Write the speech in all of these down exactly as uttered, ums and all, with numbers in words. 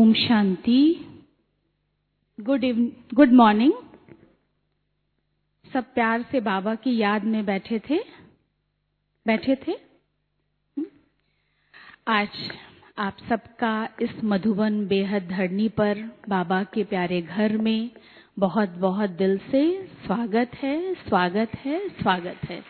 ओम शांति। Good evening, good morning. सब प्यार से बाबा की याद में बैठे थे बैठे थे आज आप सबका इस मधुबन बेहद धरनी पर बाबा के प्यारे घर में बहुत बहुत दिल से स्वागत है, स्वागत है, स्वागत है।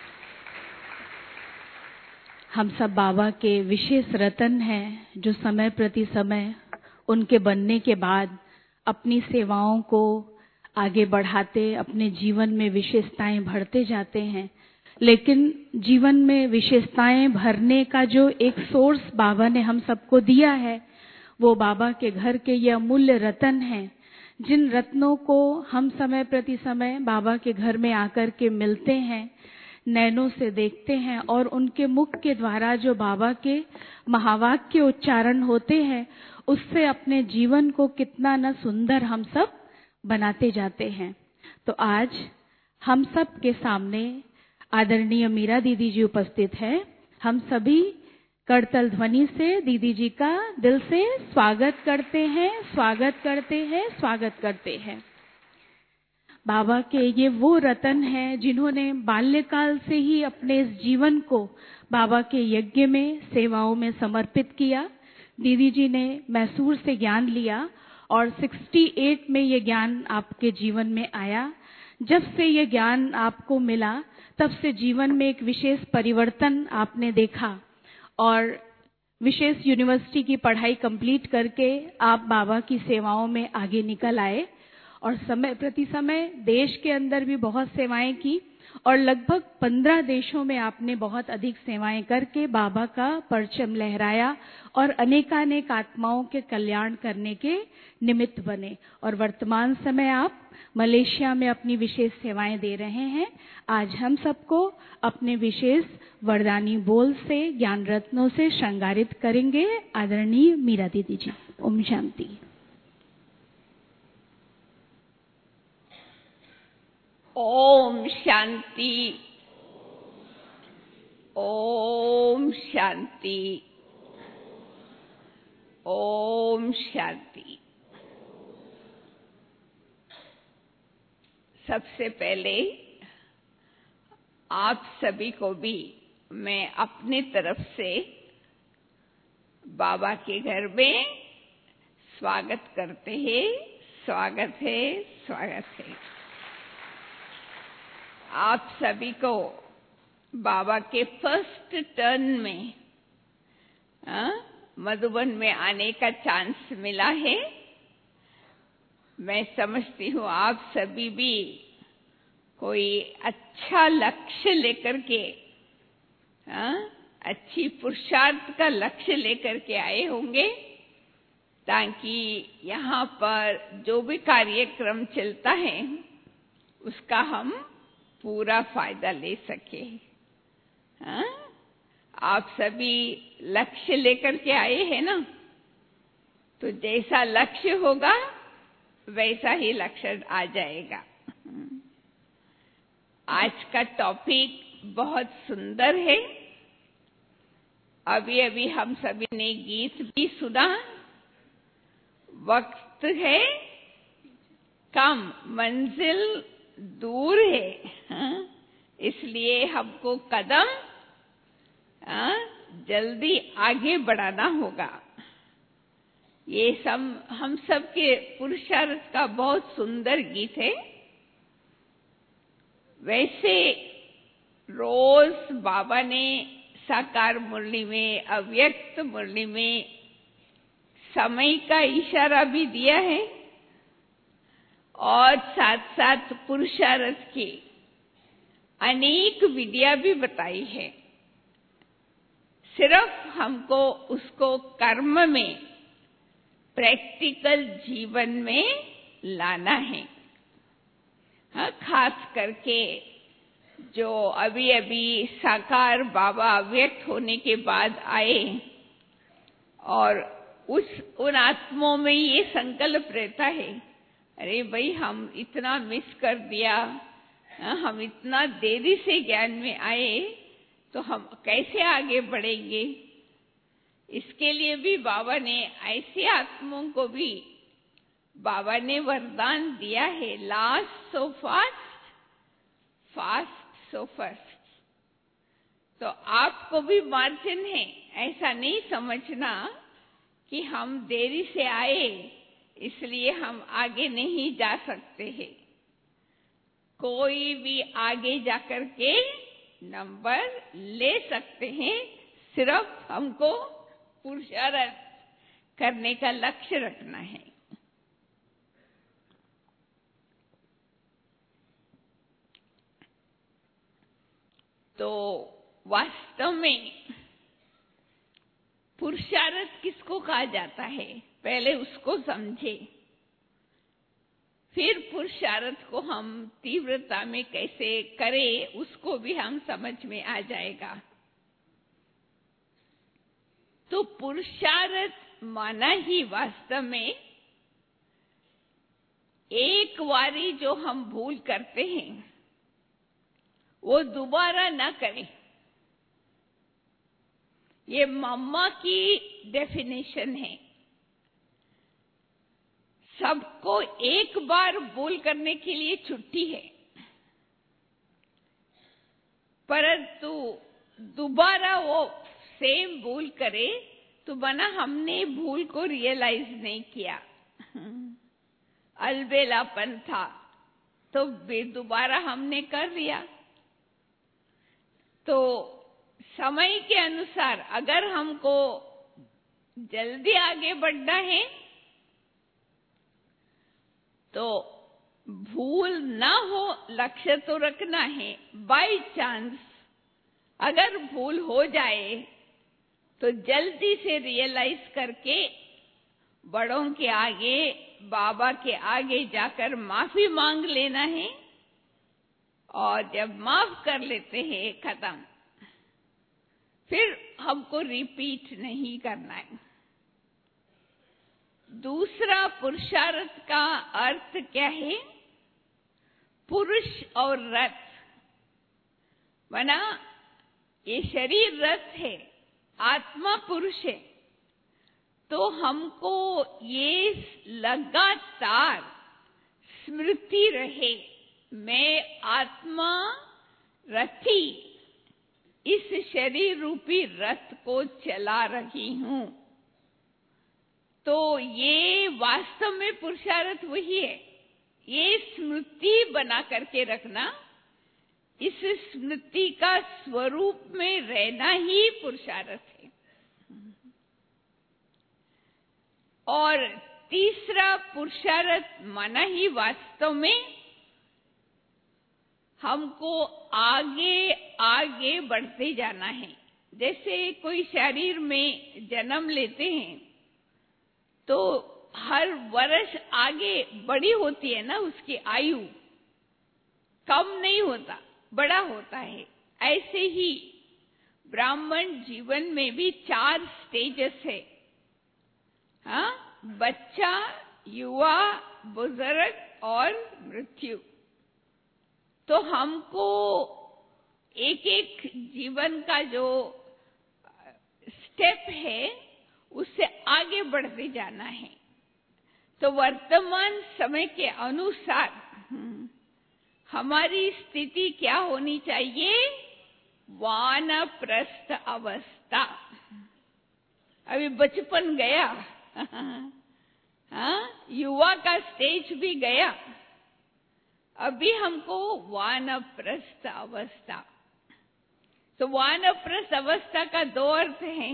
हम सब बाबा के विशेष रतन हैं, जो समय प्रति समय उनके बनने के बाद अपनी सेवाओं को आगे बढ़ाते, अपने जीवन में विशेषताएं भरते जाते हैं। लेकिन जीवन में विशेषताएं भरने का जो एक सोर्स बाबा ने हम सबको दिया है, वो बाबा के घर के ये अमूल्य रतन हैं, जिन रत्नों को हम समय प्रति समय बाबा के घर में आकर के मिलते हैं, नैनों से देखते हैं और उनके मुख के द्वारा जो बाबा के महावाक्य उच्चारण होते हैं, उससे अपने जीवन को कितना न सुंदर हम सब बनाते जाते हैं। तो आज हम सब के सामने आदरणीय मीरा दीदी जी उपस्थित है। हम सभी करतल ध्वनि से दीदी जी का दिल से स्वागत करते हैं, स्वागत करते हैं, स्वागत करते हैं। बाबा के ये वो रतन हैं जिन्होंने बाल्यकाल से ही अपने इस जीवन को बाबा के यज्ञ में, सेवाओं में समर्पित किया। दीदी जी ने मैसूर से ज्ञान लिया और अड़सठ में ये ज्ञान आपके जीवन में आया। जब से ये ज्ञान आपको मिला, तब से जीवन में एक विशेष परिवर्तन आपने देखा और विशेष यूनिवर्सिटी की पढ़ाई कंप्लीट करके आप बाबा की सेवाओं में आगे निकल आए और समय प्रति समय देश के अंदर भी बहुत सेवाएं की और लगभग पंद्रह देशों में आपने बहुत अधिक सेवाएं करके बाबा का परचम लहराया और अनेकानेक आत्माओं के कल्याण करने के निमित्त बने। और वर्तमान समय आप मलेशिया में अपनी विशेष सेवाएं दे रहे हैं। आज हम सबको अपने विशेष वरदानी बोल से, ज्ञान रत्नों से श्रृंगारित करेंगे आदरणीय मीरा दीदी जी। ओम शांति। ओम शांति, ओम शांति, ओम शांति। सबसे पहले आप सभी को भी मैं अपनी तरफ से बाबा के घर में स्वागत करते हैं। स्वागत है, स्वागत है। आप सभी को बाबा के फर्स्ट टर्न में आ, मधुबन में आने का चांस मिला है। मैं समझती हूँ आप सभी भी कोई अच्छा लक्ष्य लेकर के, आ, अच्छी पुरुषार्थ का लक्ष्य लेकर के आए होंगे, ताकि यहाँ पर जो भी कार्यक्रम चलता है उसका हम पूरा फायदा ले सके। हाँ? आप सभी लक्ष्य लेकर के आए हैं ना, तो जैसा लक्ष्य होगा वैसा ही लक्ष्य आ जाएगा। आज का टॉपिक बहुत सुंदर है। अभी अभी हम सभी ने गीत भी सुना। वक्त है कम, मंजिल दूर है, हाँ? इसलिए हमको कदम हाँ, जल्दी आगे बढ़ाना होगा। ये सब हम सब के पुरुषार्थ का बहुत सुंदर गीत है। वैसे रोज बाबा ने साकार मुरली में, अव्यक्त मुरली में समय का इशारा भी दिया है और साथ साथ पुरुषार्थ की अनेक विधियां भी बताई है। सिर्फ हमको उसको कर्म में, प्रैक्टिकल जीवन में लाना है। हाँ, खास करके जो अभी अभी साकार बाबा अव्यक्त होने के बाद आए और उस उन आत्माओं में ये संकल्प रहता है, अरे भाई हम इतना मिस कर दिया, हम इतना देरी से ज्ञान में आए, तो हम कैसे आगे बढ़ेंगे। इसके लिए भी बाबा ने ऐसे आत्माओं को भी बाबा ने वरदान दिया है, last so fast, fast so first. तो आपको भी मार्जिन है, ऐसा नहीं समझना कि हम देरी से आए इसलिए हम आगे नहीं जा सकते हैं। कोई भी आगे जाकर के नंबर ले सकते हैं, सिर्फ हमको पुरुषार्थ करने का लक्ष्य रखना है। तो वास्तव में पुरुषार्थ किसको कहा जाता है, पहले उसको समझे, फिर पुरुषार्थ को हम तीव्रता में कैसे करें उसको भी हम समझ में आ जाएगा। तो पुरुषार्थ माना ही वास्तव में एक बारी जो हम भूल करते हैं वो दोबारा ना करें। ये मम्मा की डेफिनेशन है। सबको एक बार भूल करने के लिए छुट्टी है, परंतु दोबारा वो सेम भूल करे तो बना हमने भूल को रियलाइज नहीं किया, अलबेलापन था, तो दोबारा हमने कर लिया। तो समय के अनुसार अगर हमको जल्दी आगे बढ़ना है तो भूल ना हो लक्ष्य तो रखना है। बाय चांस अगर भूल हो जाए तो जल्दी से रियलाइज करके बड़ों के आगे, बाबा के आगे जाकर माफी मांग लेना है, और जब माफ कर लेते हैं खत्म, फिर हमको रिपीट नहीं करना है। दूसरा पुरुषार्थ का अर्थ क्या है? पुरुष और रथ, माना ये शरीर रथ है, आत्मा पुरुष है, तो हमको ये लगातार स्मृति रहे, मैं आत्मा रथी इस शरीर रूपी रथ को चला रही हूं। तो ये वास्तव में पुरुषार्थ वही है, ये स्मृति बना करके रखना, इस स्मृति का स्वरूप में रहना ही पुरुषार्थ है। और तीसरा पुरुषार्थ माना ही वास्तव में हमको आगे आगे बढ़ते जाना है। जैसे कोई शरीर में जन्म लेते हैं तो हर वर्ष आगे बड़ी होती है ना, उसकी आयु कम नहीं होता, बड़ा होता है। ऐसे ही ब्राह्मण जीवन में भी चार स्टेजेस है, हाँ, बच्चा, युवा, बुजुर्ग और मृत्यु। तो हमको एक एक जीवन का जो स्टेप है उससे आगे बढ़ते जाना है। तो वर्तमान समय के अनुसार हमारी स्थिति क्या होनी चाहिए? वानप्रस्थ अवस्था। अभी बचपन गया, हाँ, युवा का स्टेज भी गया, अभी हमको वानप्रस्थ अवस्था। तो वानप्रस्थ अवस्था का दो अर्थ है,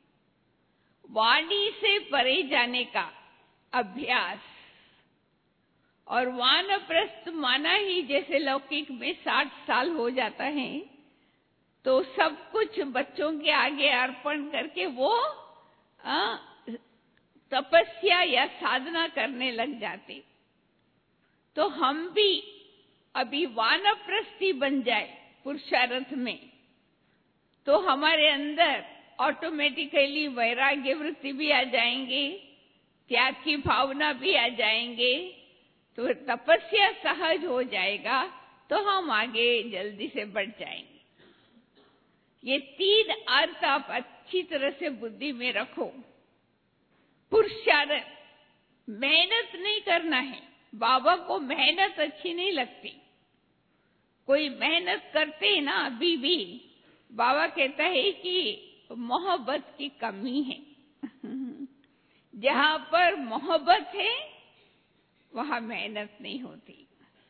वाणी से परे जाने का अभ्यास, और वानप्रस्थ माना ही जैसे लौकिक में साठ साल हो जाता है तो सब कुछ बच्चों के आगे अर्पण करके वो आ, तपस्या या साधना करने लग जाते। तो हम भी अभी वानप्रस्थी बन जाए पुरुषार्थ में, तो हमारे अंदर ऑटोमेटिकली वैराग्य वृत्ति भी आ जाएंगे, त्याग की भावना भी आ जाएंगे, तो तपस्या सहज हो जाएगा, तो हम आगे जल्दी से बढ़ जाएंगे। ये तीन अर्थ आप अच्छी तरह से बुद्धि में रखो। पुरुषार्थ, मेहनत नहीं करना है। बाबा को मेहनत अच्छी नहीं लगती। कोई मेहनत करते हैं ना, अभी भी बाबा कहता है कि मोहब्बत की कमी है। जहां पर मोहब्बत है वहां मेहनत नहीं होती,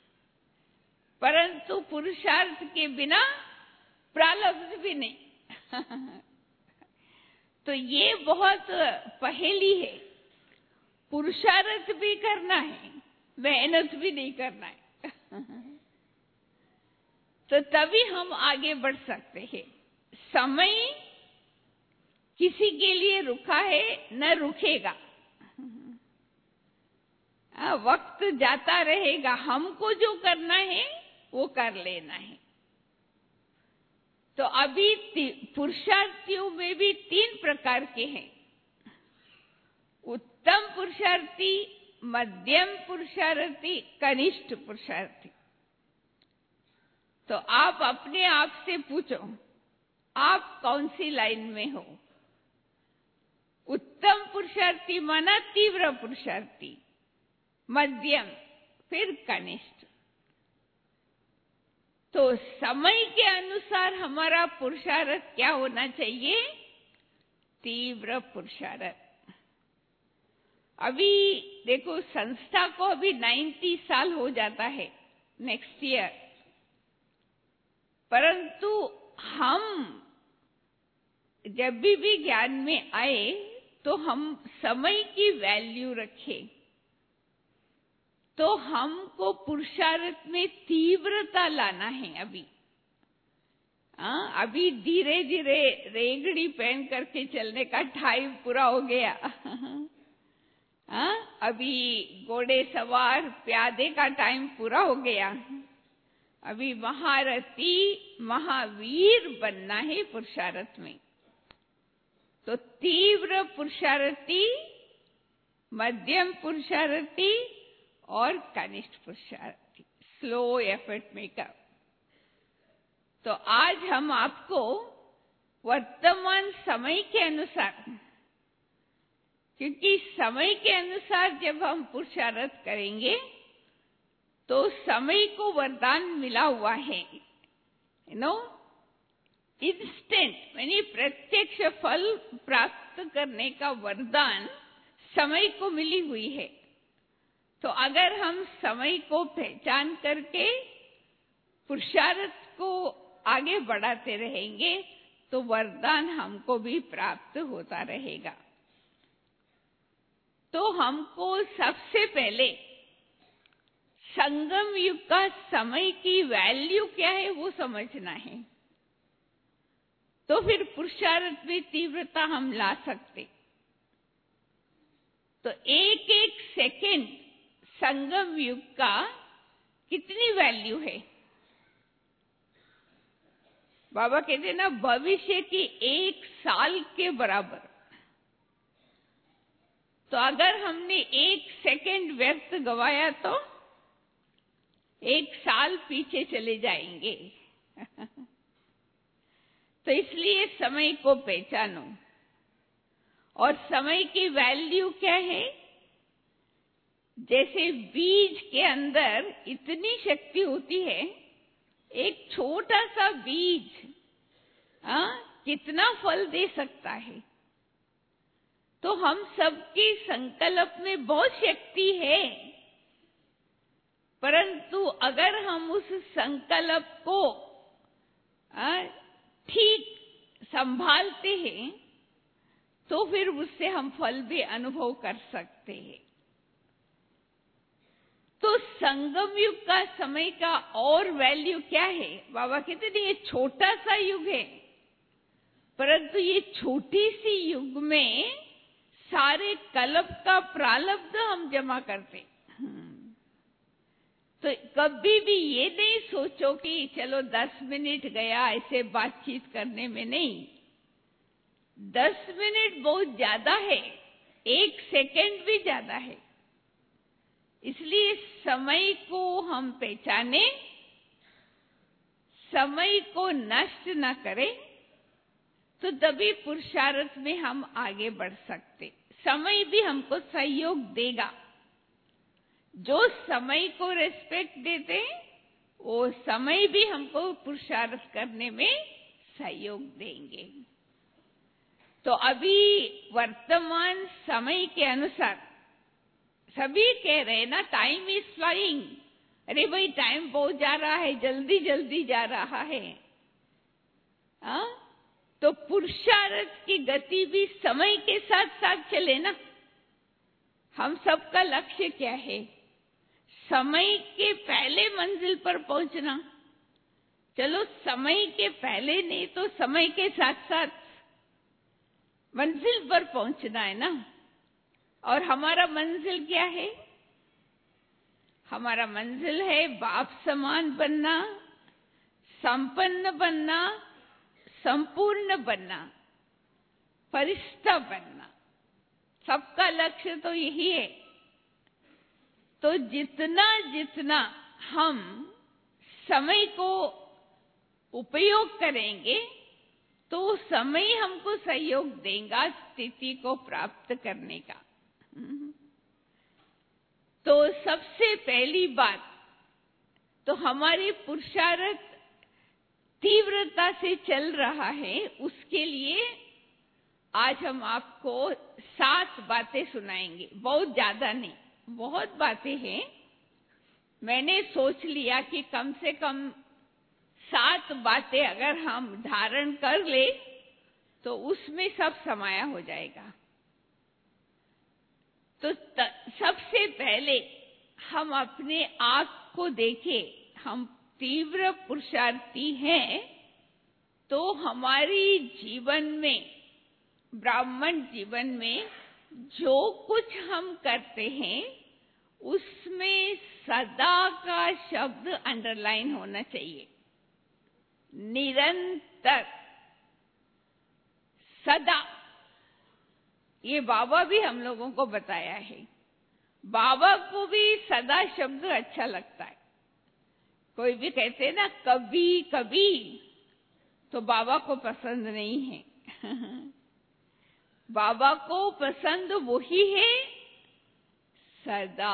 परंतु पुरुषार्थ के बिना प्रारब्ध भी नहीं। तो ये बहुत पहेली है। पुरुषार्थ भी करना है, मेहनत भी नहीं करना है। तो तभी हम आगे बढ़ सकते हैं। समय किसी के लिए रुका है, न रुकेगा। आ, वक्त जाता रहेगा, हमको जो करना है वो कर लेना है। तो अभी पुरुषार्थियों में भी तीन प्रकार के हैं। उत्तम पुरुषार्थी, मध्यम पुरुषार्थी, कनिष्ठ पुरुषार्थी। तो आप अपने आप से पूछो, आप कौन सी लाइन में हो? उत्तम पुरुषार्थी माना तीव्र पुरुषार्थी, मध्यम, फिर कनिष्ठ। तो समय के अनुसार हमारा पुरुषार्थ क्या होना चाहिए? तीव्र पुरुषार्थ। अभी देखो, संस्था को अभी नब्बे साल हो जाता है नेक्स्ट ईयर, परंतु हम जब भी भी ज्ञान में आए तो हम समय की वैल्यू रखें। तो हमको पुरुषार्थ में तीव्रता लाना है। अभी आ, अभी धीरे धीरे रेगड़ी पहन करके चलने का टाइम पूरा हो गया। आ, अभी घोड़े सवार प्यादे का टाइम पूरा हो गया। अभी महारथी महावीर बनना है पुरुषार्थ में। तो तीव्र पुरुषार्थी, मध्यम पुरुषार्थी और कनिष्ठ पुरुषार्थी, स्लो एफर्ट मेकर। तो आज हम आपको वर्तमान समय के अनुसार, क्योंकि समय के अनुसार जब हम पुरुषार्थ करेंगे तो समय को वरदान मिला हुआ है, यू नो, इंस्टेंट, यानी प्रत्यक्ष फल प्राप्त करने का वरदान समय को मिली हुई है। तो अगर हम समय को पहचान करके पुरुषार्थ को आगे बढ़ाते रहेंगे तो वरदान हमको भी प्राप्त होता रहेगा। तो हमको सबसे पहले संगम युग का समय की वैल्यू क्या है वो समझना है, तो फिर पुरुषार्थ में तीव्रता हम ला सकते। तो एक एक सेकेंड संगम युग का कितनी वैल्यू है? बाबा कहते ना, भविष्य की एक साल के बराबर। तो अगर हमने एक सेकेंड व्यर्थ गवाया तो एक साल पीछे चले जाएंगे। तो इसलिए समय को पहचानो। और समय की वैल्यू क्या है? जैसे बीज के अंदर इतनी शक्ति होती है, एक छोटा सा बीज आ, कितना फल दे सकता है। तो हम सबके संकल्प में बहुत शक्ति है, परंतु अगर हम उस संकल्प को ठीक संभालते हैं तो फिर उससे हम फल भी अनुभव कर सकते हैं। तो संगम युग का समय का और वैल्यू क्या है? बाबा कहते हैं ये छोटा सा युग है, परंतु ये छोटी सी युग में सारे कल्प का प्रारब्ध हम जमा करते। तो कभी भी ये नहीं सोचो कि चलो दस मिनट गया ऐसे बातचीत करने में, नहीं। दस मिनट बहुत ज्यादा है, एक सेकंड भी ज्यादा है। इसलिए समय को हम पहचाने, समय को नष्ट न करें तो तभी पुरुषार्थ में हम आगे बढ़ सकते। समय भी हमको सहयोग देगा। जो समय को रेस्पेक्ट देते हैं, वो समय भी हमको पुरुषार्थ करने में सहयोग देंगे। तो अभी वर्तमान समय के अनुसार सभी कह रहे हैं ना, टाइम इज फ्लाइंग। अरे भाई, टाइम बहुत जा रहा है, जल्दी जल्दी जा रहा है। आ? तो पुरुषार्थ की गति भी समय के साथ साथ चले ना। हम सबका लक्ष्य क्या है? समय के पहले मंजिल पर पहुंचना। चलो, समय के पहले नहीं तो समय के साथ साथ मंजिल पर पहुंचना है ना। और हमारा मंजिल क्या है? हमारा मंजिल है बाप समान बनना, संपन्न बनना, संपूर्ण बनना, फरिश्ता बनना। सबका लक्ष्य तो यही है। तो जितना जितना हम समय को उपयोग करेंगे, तो समय हमको सहयोग देगा स्थिति को प्राप्त करने का। तो सबसे पहली बात तो हमारी पुरुषार्थ तीव्रता से चल रहा है, उसके लिए आज हम आपको सात बातें सुनाएंगे। बहुत ज्यादा नहीं, बहुत बातें हैं। मैंने सोच लिया कि कम से कम सात बातें अगर हम धारण कर ले तो उसमें सब समाया हो जाएगा। तो त, सबसे पहले हम अपने आप को देखें। हम तीव्र पुरुषार्थी हैं, तो हमारी जीवन में, ब्राह्मण जीवन में जो कुछ हम करते हैं, उसमें सदा का शब्द अंडरलाइन होना चाहिए। निरंतर, सदा। ये बाबा भी हम लोगों को बताया है। बाबा को भी सदा शब्द अच्छा लगता है। कोई भी कहते हैं ना कभी कभी, तो बाबा को पसंद नहीं है। बाबा को पसंद वही है सदा।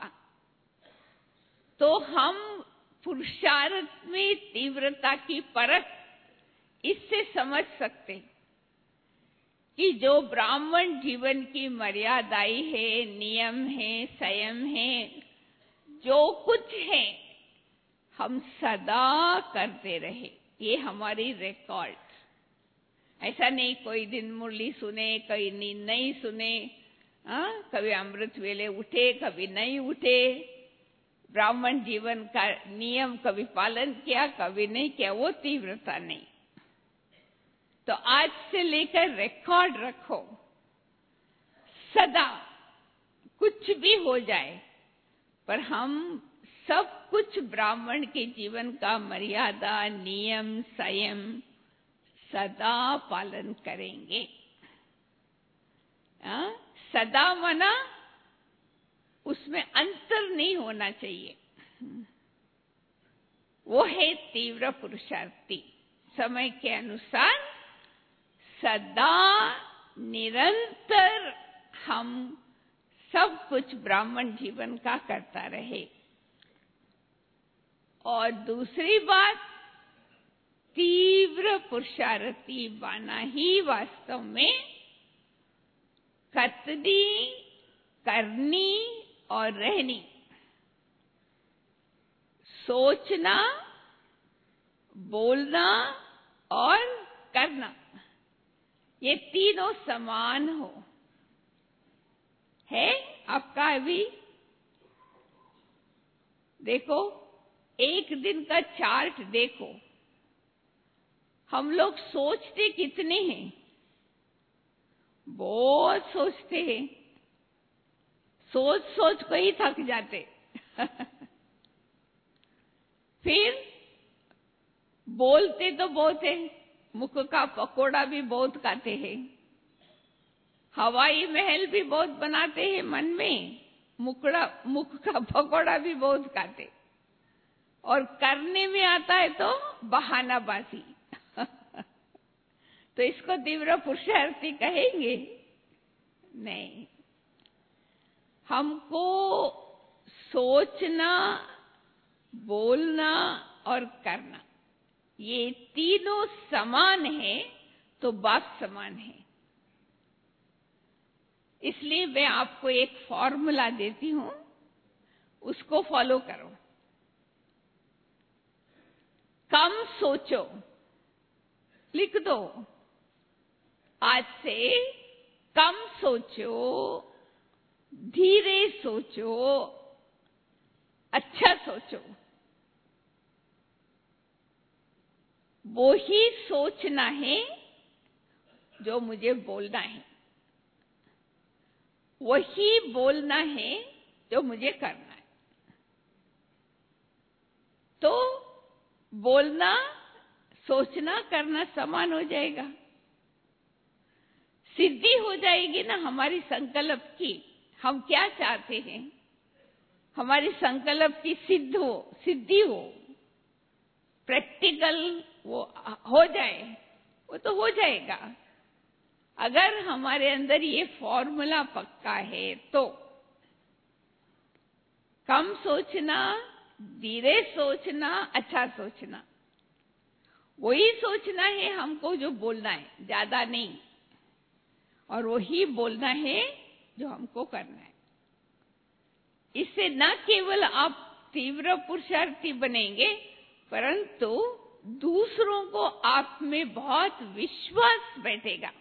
तो हम पुरुषार्थ में तीव्रता की परख इससे समझ सकते कि जो ब्राह्मण जीवन की मर्यादाएं है, नियम है, संयम है, जो कुछ है, हम सदा करते रहे। ये हमारी रिकॉर्ड। ऐसा नहीं कोई दिन मुरली सुने, कोई नींद नहीं सुने, आ? कभी अमृत वेले उठे, कभी नहीं उठे, ब्राह्मण जीवन का नियम कभी पालन किया, कभी नहीं किया, वो तीव्रता नहीं। तो आज से लेकर रिकॉर्ड रखो, सदा कुछ भी हो जाए, पर हम सब कुछ ब्राह्मण के जीवन का मर्यादा, नियम, संयम सदा पालन करेंगे। आ? सदा मना उसमें अंतर नहीं होना चाहिए। वो है तीव्र पुरुषार्थी। समय के अनुसार सदा निरंतर हम सब कुछ ब्राह्मण जीवन का करता रहे। और दूसरी बात, तीव्र पुरुषार्थी बना ही वास्तव में कतनी, करनी और रहनी, सोचना, बोलना और करना, ये तीनों समान हो। है आपका अभी देखो, एक दिन का चार्ट देखो, हम लोग सोचते कितने हैं? बहुत सोचते हैं। सोच सोच को ही थक जाते। फिर बोलते तो बहुत है, मुख का पकोड़ा भी बहुत खाते हैं, हवाई महल भी बहुत बनाते हैं मन में, मुकड़ा मुख का पकोड़ा भी बहुत खाते, और करने में आता है तो बहानाबाजी। तो इसको तीव्र पुरुषार्थी कहेंगे? नहीं। हमको सोचना, बोलना और करना, ये तीनों समान है तो बाप समान है। इसलिए मैं आपको एक फॉर्मूला देती हूं, उसको फॉलो करो। कम सोचो, लिख दो। आज से कम सोचो, धीरे सोचो, अच्छा सोचो। वो ही सोचना है जो मुझे बोलना है, वही बोलना है जो मुझे करना है। तो बोलना, सोचना, करना समान हो जाएगा। सिद्धि हो जाएगी ना हमारी संकल्प की। हम क्या चाहते हैं? हमारी संकल्प की सिद्ध हो, सिद्धि हो, प्रैक्टिकल वो हो जाए, वो तो हो जाएगा। अगर हमारे अंदर ये फॉर्मूला पक्का है तो कम सोचना, धीरे सोचना, अच्छा सोचना, वही सोचना है हमको जो बोलना है, ज्यादा नहीं। और वही बोलना है जो हमको करना है। इससे न केवल आप तीव्र पुरुषार्थी बनेंगे, परंतु दूसरों को आप में बहुत विश्वास बैठेगा,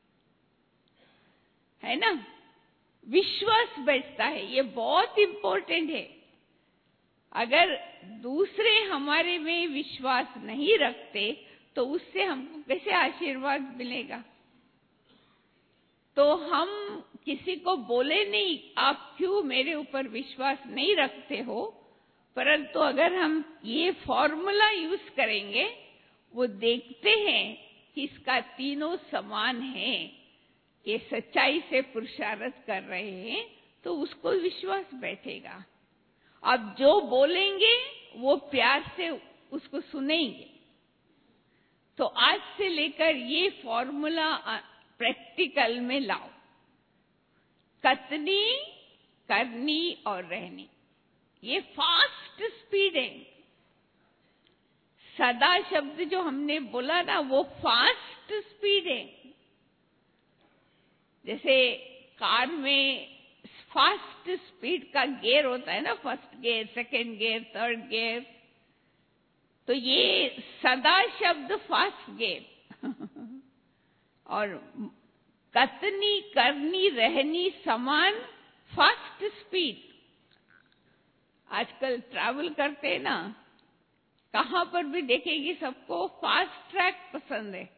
है ना? विश्वास बैठता है, ये बहुत इंपॉर्टेंट है। अगर दूसरे हमारे में विश्वास नहीं रखते तो उससे हमको कैसे आशीर्वाद मिलेगा? तो हम किसी को बोले नहीं, आप क्यों मेरे ऊपर विश्वास नहीं रखते हो, परंतु अगर हम ये फॉर्मूला यूज करेंगे, वो देखते हैं कि इसका तीनों समान है, ये सच्चाई से पुरुषार्थ कर रहे हैं, तो उसको विश्वास बैठेगा। अब जो बोलेंगे वो प्यार से उसको सुनेंगे। तो आज से लेकर ये फॉर्मूला प्रैक्टिकल में लाओ। कथनी, करनी और रहनी, ये फास्ट स्पीड है। सदा शब्द जो हमने बोला ना, वो फास्ट स्पीड है। जैसे कार में फास्ट स्पीड का गियर होता है ना, first gear, second gear, third gear, तो ये सदा शब्द फास्ट गियर। और कथनी, करनी, रहनी समान फास्ट स्पीड। आजकल ट्रैवल करते हैं ना, कहां पर भी देखेंगे सबको फास्ट ट्रैक पसंद है।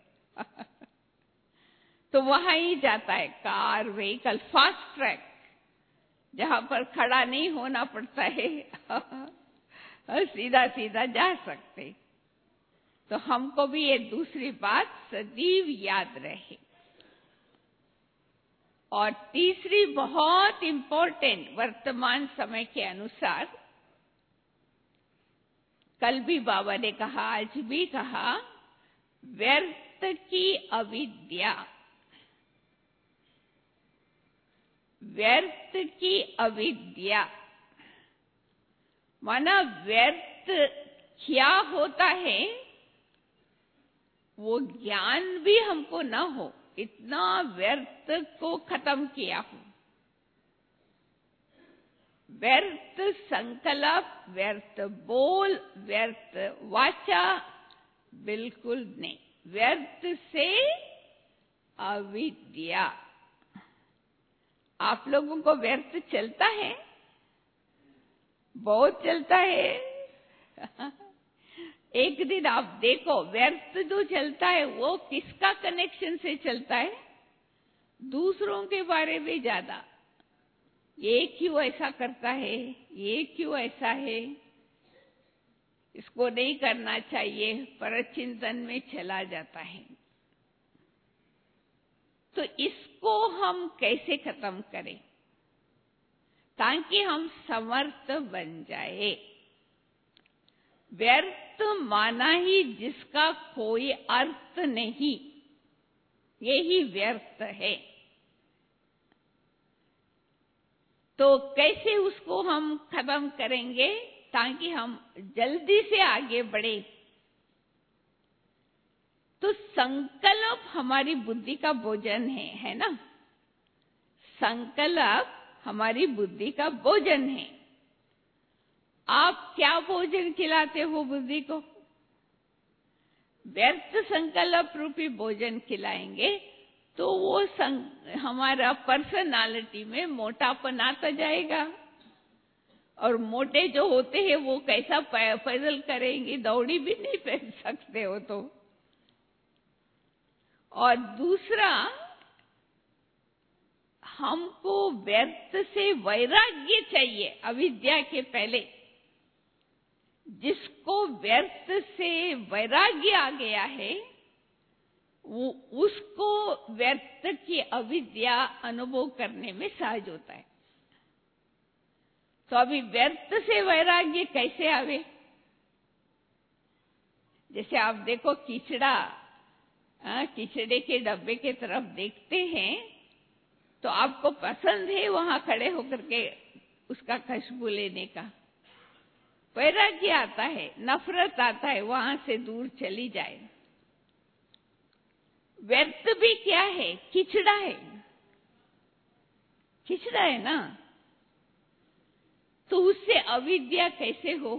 तो वहां ही जाता है कार, व्हीकल, फास्ट ट्रैक, जहां पर खड़ा नहीं होना पड़ता है, सीधा सीधा जा सकते। तो हमको भी ये दूसरी बात सदैव याद रहे। और तीसरी बहुत इंपॉर्टेंट, वर्तमान समय के अनुसार, कल भी बाबा ने कहा, आज भी कहा, व्यर्थ की अविद्या। व्यर्थ की अविद्या माना व्यर्थ क्या होता है वो ज्ञान भी हमको न हो, इतना व्यर्थ को खत्म किया हूं। व्यर्थ संकल्प, व्यर्थ बोल, व्यर्थ वाचा, बिल्कुल नहीं। व्यर्थ से अविद्या। आप लोगों को व्यर्थ चलता है? बहुत चलता है। एक दिन आप देखो, व्यर्थ जो चलता है वो किसका कनेक्शन से चलता है? दूसरों के बारे में ज्यादा। ये क्यों ऐसा करता है, ये क्यों ऐसा है, इसको नहीं करना चाहिए, परचिंतन में चला जाता है। तो इसको हम कैसे खत्म करें ताकि हम समर्थ बन जाए? व्यर्थ माना ही जिसका कोई अर्थ नहीं, ये ही व्यर्थ है। तो कैसे उसको हम खत्म करेंगे ताकि हम जल्दी से आगे बढ़े? तो संकल्प हमारी बुद्धि का भोजन है, है ना? संकल्प हमारी बुद्धि का भोजन है। आप क्या भोजन खिलाते हो बुद्धि को? व्यर्थ संकल्प रूपी भोजन खिलाएंगे तो वो सं, हमारा पर्सनालिटी में मोटापन आता जाएगा। और मोटे जो होते हैं वो कैसा पैदल करेंगे, दौड़ी भी नहीं पहन सकते हो तो। और दूसरा, हमको व्यर्थ से वैराग्य चाहिए अविद्या के पहले। जिसको व्यर्थ से वैराग्य आ गया है वो उसको व्यर्थ की अविद्या अनुभव करने में सहज होता है। तो अभी व्यर्थ से वैराग्य कैसे आवे? जैसे आप देखो कीचड़ा, कीचड़े के डब्बे के तरफ देखते हैं तो आपको पसंद है वहां खड़े होकर के उसका खुशबू लेने का। वैराग्य आता है, नफरत आता है, वहां से दूर चली जाए। व्यर्थ भी क्या है? कीचड़ा है, कीचड़ा है ना। तो उससे अविद्या कैसे हो?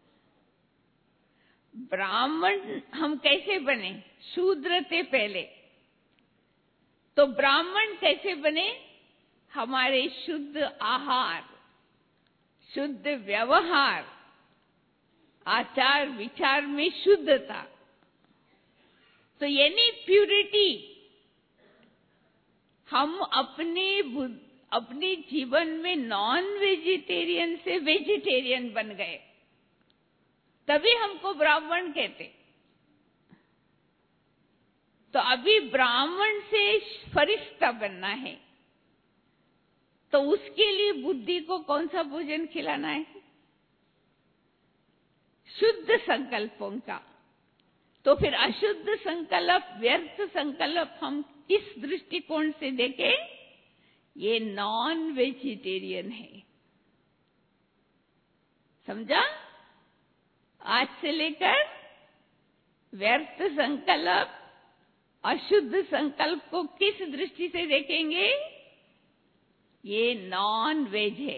ब्राह्मण हम कैसे बने? शूद्र थे पहले, तो ब्राह्मण कैसे बने? हमारे शुद्ध आहार, शुद्ध व्यवहार, आचार विचार में शुद्धता। तो यानी प्यूरिटी। हम अपने अपने जीवन में नॉन वेजिटेरियन से वेजिटेरियन बन गए, तभी हमको ब्राह्मण कहते। तो अभी ब्राह्मण से फरिश्ता बनना है, तो उसके लिए बुद्धि को कौन सा भोजन खिलाना है? शुद्ध संकल्पों का। तो फिर अशुद्ध संकल्प, व्यर्थ संकल्प हम किस दृष्टिकोण से देखें? ये नॉन वेजिटेरियन है। समझा? आज से लेकर व्यर्थ संकल्प, अशुद्ध संकल्प को किस दृष्टि से देखेंगे? ये नॉन वेज है।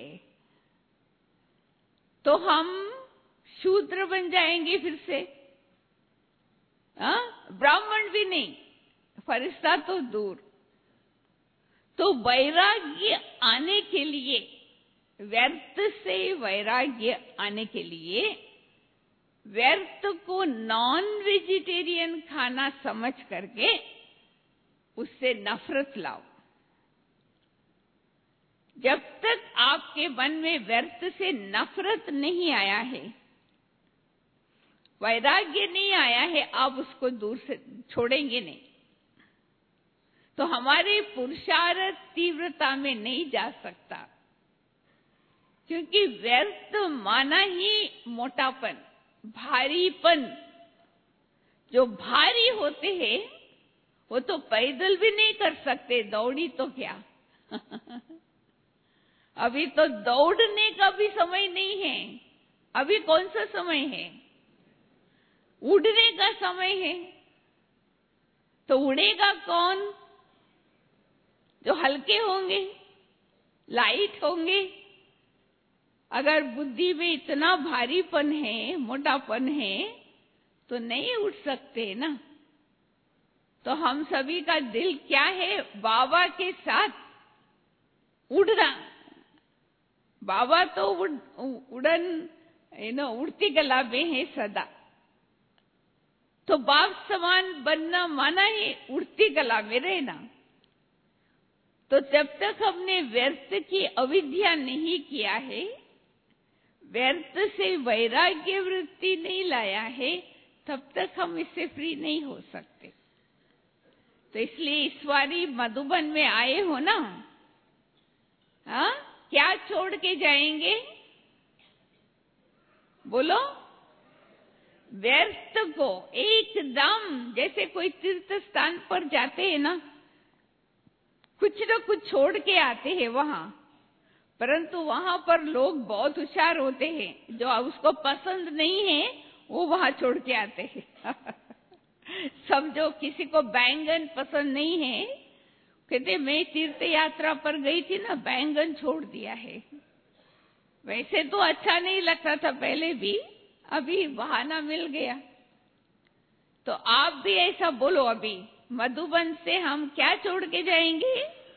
तो हम शूद्र बन जाएंगे फिर से। हाँ, ब्राह्मण भी नहीं, फरिश्ता तो दूर। तो वैराग्य आने के लिए, व्यर्थ से वैराग्य आने के लिए व्यर्थ को नॉन वेजिटेरियन खाना समझ करके उससे नफरत लाओ। जब तक आपके मन में व्यर्थ से नफरत नहीं आया है, वैराग्य नहीं आया है, आप उसको दूर से छोड़ेंगे नहीं। तो हमारे पुरुषार्थ तीव्रता में नहीं जा सकता, क्योंकि व्यर्थ माना ही मोटापन, भारीपन। जो भारी होते हैं वो तो पैदल भी नहीं कर सकते, दौड़ी तो क्या। अभी तो दौड़ने का भी समय नहीं है। अभी कौन सा समय है? उड़ने का समय है। तो उड़ेगा कौन? जो हल्के होंगे, लाइट होंगे। अगर बुद्धि में इतना भारीपन है, मोटापन है, तो नहीं उड़ सकते ना। तो हम सभी का दिल क्या है? बाबा के साथ उड़ना। बाबा तो उड़, उड़न यू नो उड़ती कला में है सदा। तो बाप समान बनना माना ही उड़ती कला में रहना। तो जब तक हमने व्यर्थ की अविद्या नहीं किया है, व्यर्थ से वैराग्य वृत्ति नहीं लाया है, तब तक हम इससे फ्री नहीं हो सकते। तो इसलिए इस बारी मधुबन में आए हो ना, हाँ, क्या छोड़ के जाएंगे? बोलो। व्यर्थ को एकदम, जैसे कोई तीर्थ स्थान पर जाते हैं ना, कुछ न कुछ छोड़ के आते हैं वहां, परंतु वहां पर लोग बहुत होशियार होते हैं, जो उसको पसंद नहीं है वो वहां छोड़ के आते हैं। सब जो किसी को बैंगन पसंद नहीं है, कहते मैं तीर्थ यात्रा पर गई थी ना, बैंगन छोड़ दिया है। वैसे तो अच्छा नहीं लगता था पहले भी, अभी बहाना मिल गया। तो आप भी ऐसा बोलो, अभी मधुबन से हम क्या छोड़ के जाएंगे?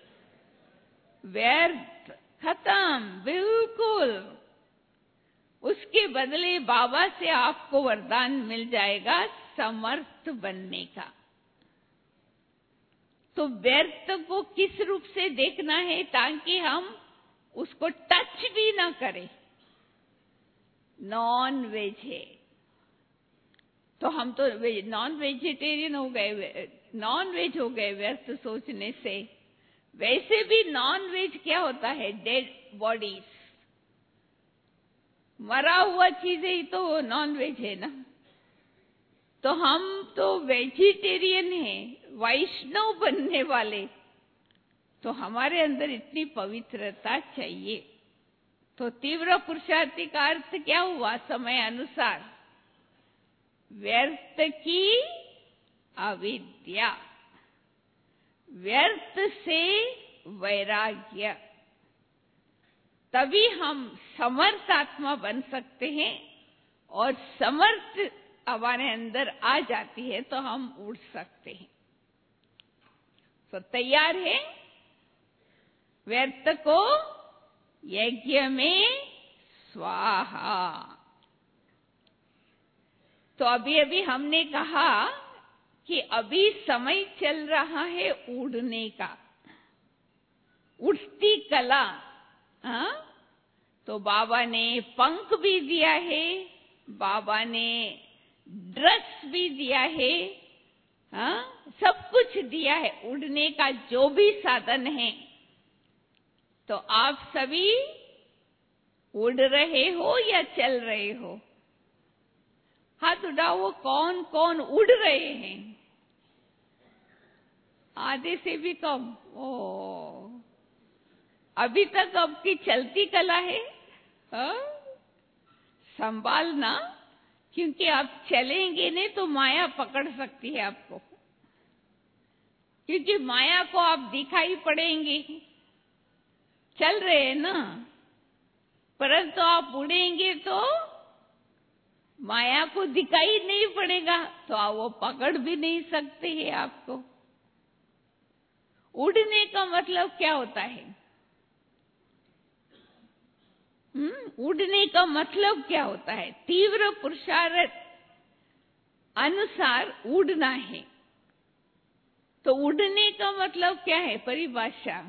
व्यर्थ, खत्म, बिल्कुल। उसके बदले बाबा से आपको वरदान मिल जाएगा समर्थ बनने का। तो व्यर्थ को किस रूप से देखना है, ताकि हम उसको टच भी ना करें। नॉन वेज है तो हम तो वे, नॉन वेजिटेरियन हो गए, नॉन वेज हो गए व्यर्थ सोचने से। वैसे भी नॉन वेज क्या होता है? डेड बॉडीज, मरा हुआ चीजें ही तो नॉन वेज है ना। तो हम तो वेजिटेरियन हैं, वैष्णव बनने वाले, तो हमारे अंदर इतनी पवित्रता चाहिए। तो तीव्र पुरुषार्थी का अर्थ क्या हुआ? समय अनुसार व्यर्थ की अविद्या, व्यर्थ से वैराग्य, तभी हम समर्थ आत्मा बन सकते हैं। और समर्थ हमारे अंदर आ जाती है तो हम उड़ सकते हैं। तो तैयार है? व्यर्थ को यज्ञ में स्वाहा। तो अभी अभी हमने कहा कि अभी समय चल रहा है उड़ने का, उड़ती कला। हाँ, तो बाबा ने पंख भी दिया है, बाबा ने ड्रेस भी दिया है, हाँ, सब कुछ दिया है उड़ने का जो भी साधन है। तो आप सभी उड़ रहे हो या चल रहे हो? हाथ उठाओ, कौन कौन उड़ रहे हैं? आधे से भी कम। ओ, अभी तक आपकी चलती कला है, हाँ? संभालना, क्योंकि आप चलेंगे नहीं तो माया पकड़ सकती है आपको, क्योंकि माया को आप दिखाई पड़ेंगे। चल रहे हैं ना, परंतु आप उड़ेंगे तो माया को दिखाई नहीं पड़ेगा, तो आप वो पकड़ भी नहीं सकते हैं आपको। उड़ने का मतलब क्या होता है? हम्म उड़ने का मतलब क्या होता है? तीव्र पुरुषार्थ अनुसार उड़ना है। तो उड़ने का मतलब क्या है? परिभाषा,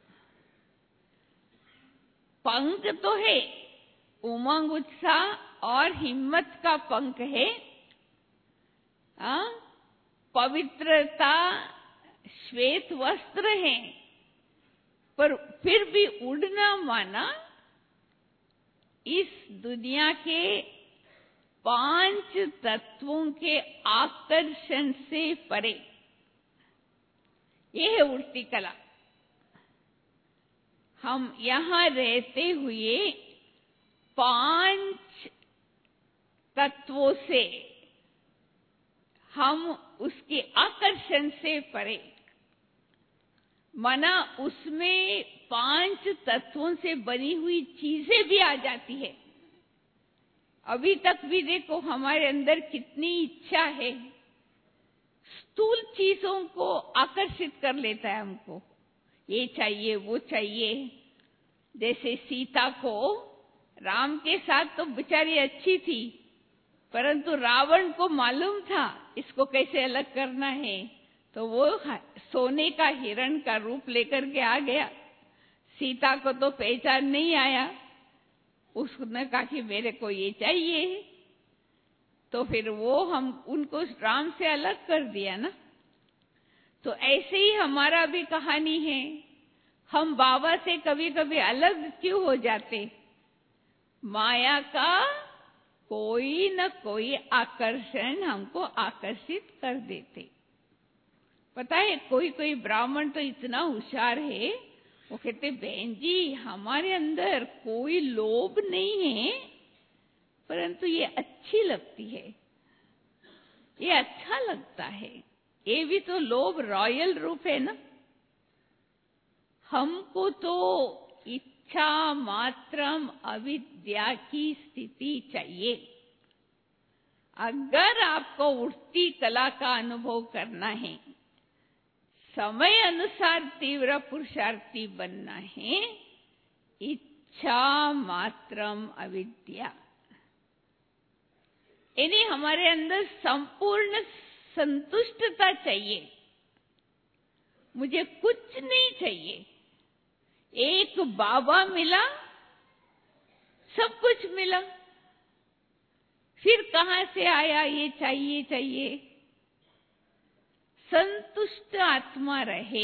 पंख तो है, उमंग उत्साह और हिम्मत का पंख है, आ? पवित्रता, श्वेत वस्त्र है, पर फिर भी उड़ना माना इस दुनिया के पांच तत्वों के आकर्षण से परे। यह है उड़ती कला। हम यहां रहते हुए पांच तत्वों से, हम उसके आकर्षण से परे, माना उसमें पांच तत्वों से बनी हुई चीजें भी आ जाती है। अभी तक भी देखो हमारे अंदर कितनी इच्छा है, स्थूल चीजों को आकर्षित कर लेता है हमको, ये चाहिए वो चाहिए। जैसे सीता को, राम के साथ तो बेचारी अच्छी थी, परंतु रावण को मालूम था इसको कैसे अलग करना है, तो वो सोने का हिरण का रूप लेकर के आ गया। सीता को तो पहचान नहीं आया, उसने कहा कि मेरे को ये चाहिए, तो फिर वो हम उनको राम से अलग कर दिया ना। तो ऐसे ही हमारा भी कहानी है, हम बाबा से कभी कभी अलग क्यों हो जाते? माया का कोई न कोई आकर्षण हमको आकर्षित कर देते, पता है कोई कोई ब्राह्मण तो इतना होशियार है, वो कहते बहन जी हमारे अंदर कोई लोभ नहीं है, परंतु ये अच्छी लगती है, ये अच्छा लगता है। ये भी तो लोभ रॉयल रूप है ना। हमको तो इच्छा मात्रम अविद्या की स्थिति चाहिए। अगर आपको उठती कला का अनुभव करना है, समय अनुसार तीव्र पुरुषार्थी बनना है, इच्छा मात्रम अविद्या, यानी हमारे अंदर संपूर्ण संतुष्टता चाहिए। मुझे कुछ नहीं चाहिए। एक बाबा मिला, सब कुछ मिला, फिर कहां से आया ये चाहिए चाहिए। संतुष्ट आत्मा रहे,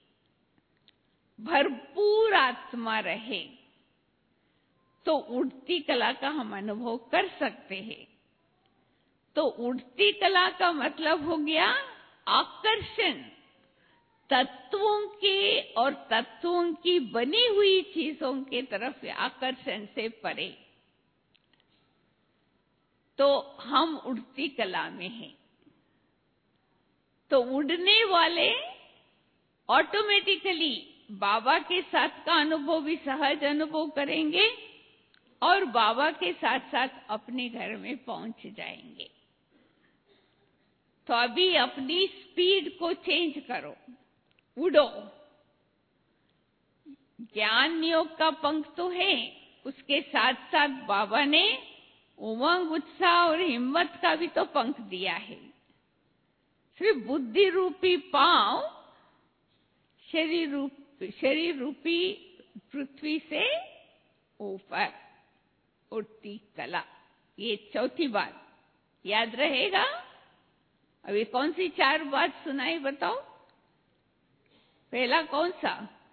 भरपूर आत्मा रहे, तो उठती कला का हम अनुभव कर सकते हैं। तो उठती कला का मतलब हो गया आकर्षण, तत्वों के और तत्वों की बनी हुई चीजों के तरफ आकर्षण से परे। तो हम उड़ती कला में हैं। तो उड़ने वाले ऑटोमेटिकली बाबा के साथ का अनुभव भी सहज अनुभव करेंगे और बाबा के साथ साथ अपने घर में पहुंच जाएंगे। तो अभी अपनी स्पीड को चेंज करो, उड़ो। ज्ञान योग का पंख तो है, उसके साथ साथ बाबा ने उमंग उत्साह और हिम्मत का भी तो पंख दिया है। सिर्फ बुद्धि रूपी पांव शरीर रूप शरीर रूपी पृथ्वी से ऊपर उड़ती कला, ये चौथी बात याद रहेगा। अभी कौन सी चार बात सुनाई बताओ? पहला कौन सा?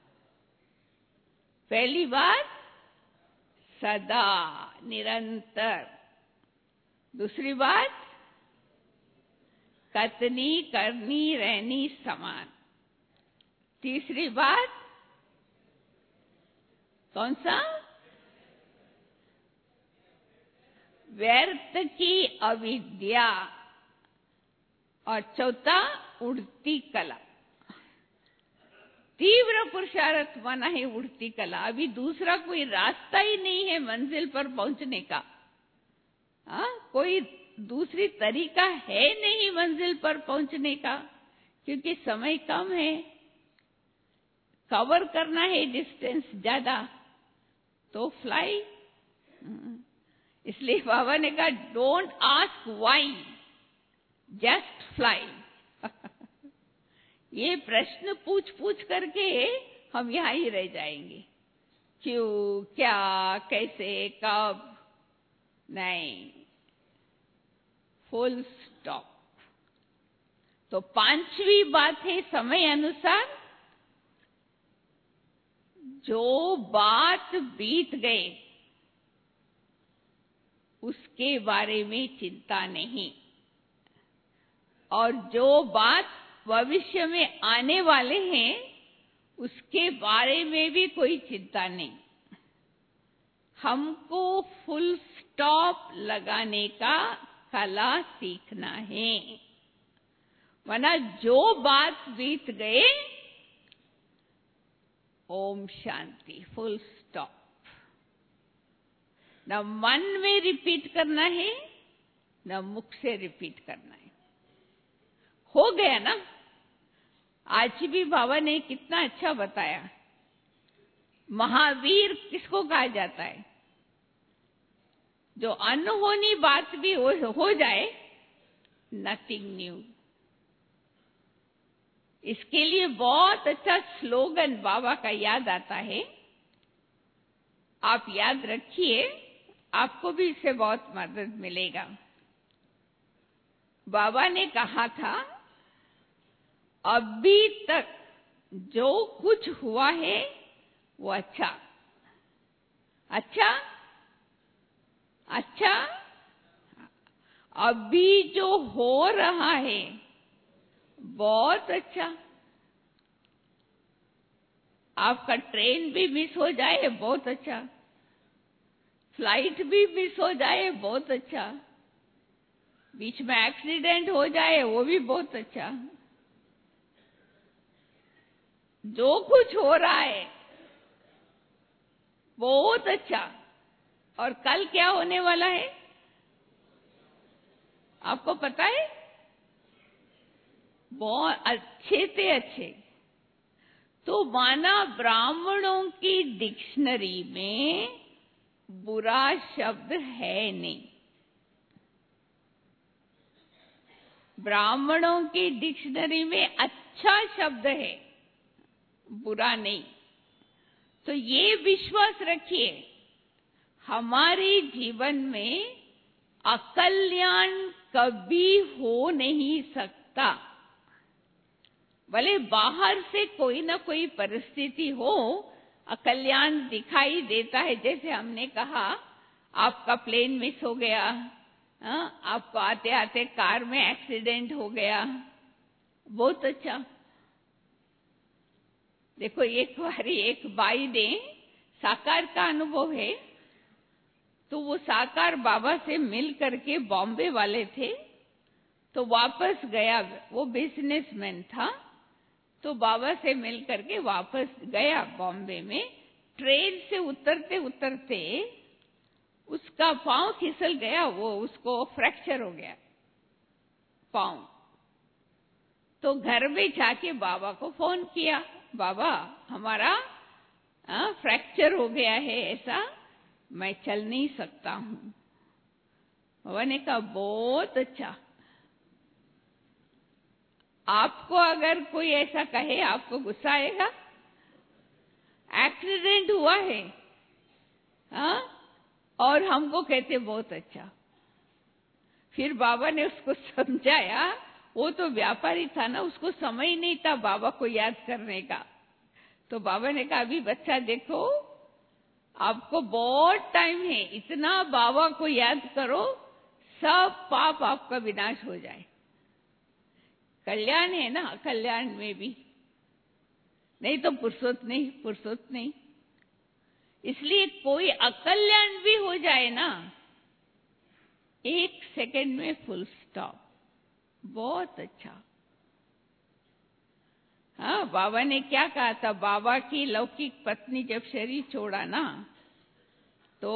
पहली बात सदा निरंतर। दूसरी बात कतनी करनी रहनी समान। तीसरी बात कौन सा? व्यर्थ की अविद्या। और चौथा उड़ती कला। तीव्र पुरुषार्थ माना है उड़ती कला। अभी दूसरा कोई रास्ता ही नहीं है मंजिल पर पहुंचने का। हाँ, कोई दूसरी तरीका है नहीं मंजिल पर पहुंचने का, क्योंकि समय कम है, कवर करना है डिस्टेंस ज्यादा, तो फ्लाई। इसलिए बाबा ने कहा don't ask why, just fly. ये प्रश्न पूछ पूछ करके हम यहां ही रह जाएंगे। क्यों, क्या, कैसे, कब, नहीं, फुल स्टॉप। तो पांचवी बात है समय अनुसार जो बात बीत गए उसके बारे में चिंता नहीं, और जो बात भविष्य में आने वाले हैं उसके बारे में भी कोई चिंता नहीं। हमको फुल स्टॉप लगाने का कला सीखना है, वरना जो बात बीत गए ओम शांति, फुल स्टॉप। न मन में रिपीट करना है न मुख से रिपीट करना है। हो गया ना। आज भी बाबा ने कितना अच्छा बताया। महावीर किसको कहा जाता है? जो अनहोनी बात भी हो, हो जाए, नथिंग न्यू। इसके लिए बहुत अच्छा स्लोगन बाबा का याद आता है, आप याद रखिए, आपको भी इससे बहुत मदद मिलेगा। बाबा ने कहा था अभी तक जो कुछ हुआ है वो अच्छा अच्छा अच्छा अभी जो हो रहा है बहुत अच्छा। आपका ट्रेन भी मिस हो जाए, बहुत अच्छा। फ्लाइट भी मिस हो जाए, बहुत अच्छा। बीच में एक्सीडेंट हो जाए, वो भी बहुत अच्छा। जो कुछ हो रहा है बहुत अच्छा। और कल क्या होने वाला है आपको पता है? बहुत अच्छे से अच्छे। तो माना ब्राह्मणों की डिक्शनरी में बुरा शब्द है नहीं, ब्राह्मणों की डिक्शनरी में अच्छा शब्द है, बुरा नहीं। तो ये विश्वास रखिए, हमारे जीवन में अकल्याण कभी हो नहीं सकता। भले बाहर से कोई ना कोई परिस्थिति हो, अकल्याण दिखाई देता है। जैसे हमने कहा, आपका प्लेन मिस हो गया, हाँ, आपको आते आते कार में एक्सीडेंट हो गया, बहुत अच्छा। देखो, एक बारी एक बाई ने साकार का अनुभव है, तो वो साकार बाबा से मिल करके, बॉम्बे वाले थे, तो वापस गया। वो बिजनेसमैन था, तो बाबा से मिल करके वापस गया बॉम्बे में। ट्रेन से उतरते उतरते उसका पांव फिसल गया, वो उसको फ्रैक्चर हो गया पांव। तो घर में जाके बाबा को फोन किया, बाबा हमारा आ, फ्रैक्चर हो गया है, ऐसा मैं चल नहीं सकता हूं। बाबा ने कहा बहुत अच्छा। आपको अगर कोई ऐसा कहे, आपको गुस्सा आएगा? एक्सीडेंट हुआ है, हाँ, और हमको कहते बहुत अच्छा। फिर बाबा ने उसको समझाया, वो तो व्यापारी था ना, उसको समय नहीं था बाबा को याद करने का। तो बाबा ने कहा, अभी बच्चा देखो, आपको बहुत टाइम है, इतना बाबा को याद करो, सब पाप आपका विनाश हो जाए। कल्याण है ना, कल्याण में भी नहीं तो फुर्सत नहीं, फुर्सत नहीं। इसलिए कोई अकल्याण भी हो जाए ना, एक सेकंड में फुल स्टॉप, बहुत अच्छा। हाँ, बाबा ने क्या कहा था? बाबा की लौकिक पत्नी जब शरीर छोड़ा ना, तो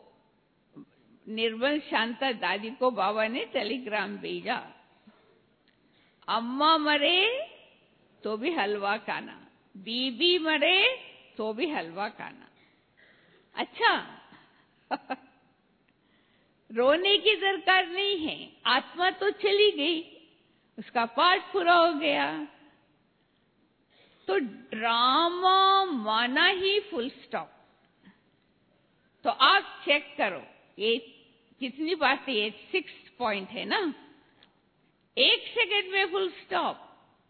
निर्मल शांता दादी को बाबा ने टेलीग्राम भेजा, अम्मा मरे तो भी हलवा खाना, बीबी मरे तो भी हलवा खाना। अच्छा रोने की दरकार नहीं है, आत्मा तो चली गई, उसका पाठ पूरा हो गया। तो ड्रामा माना ही फुल स्टॉप। तो आप चेक करो, ये कितनी बातें, ये सिक्स पॉइंट है ना, एक सेकंड में फुल स्टॉप,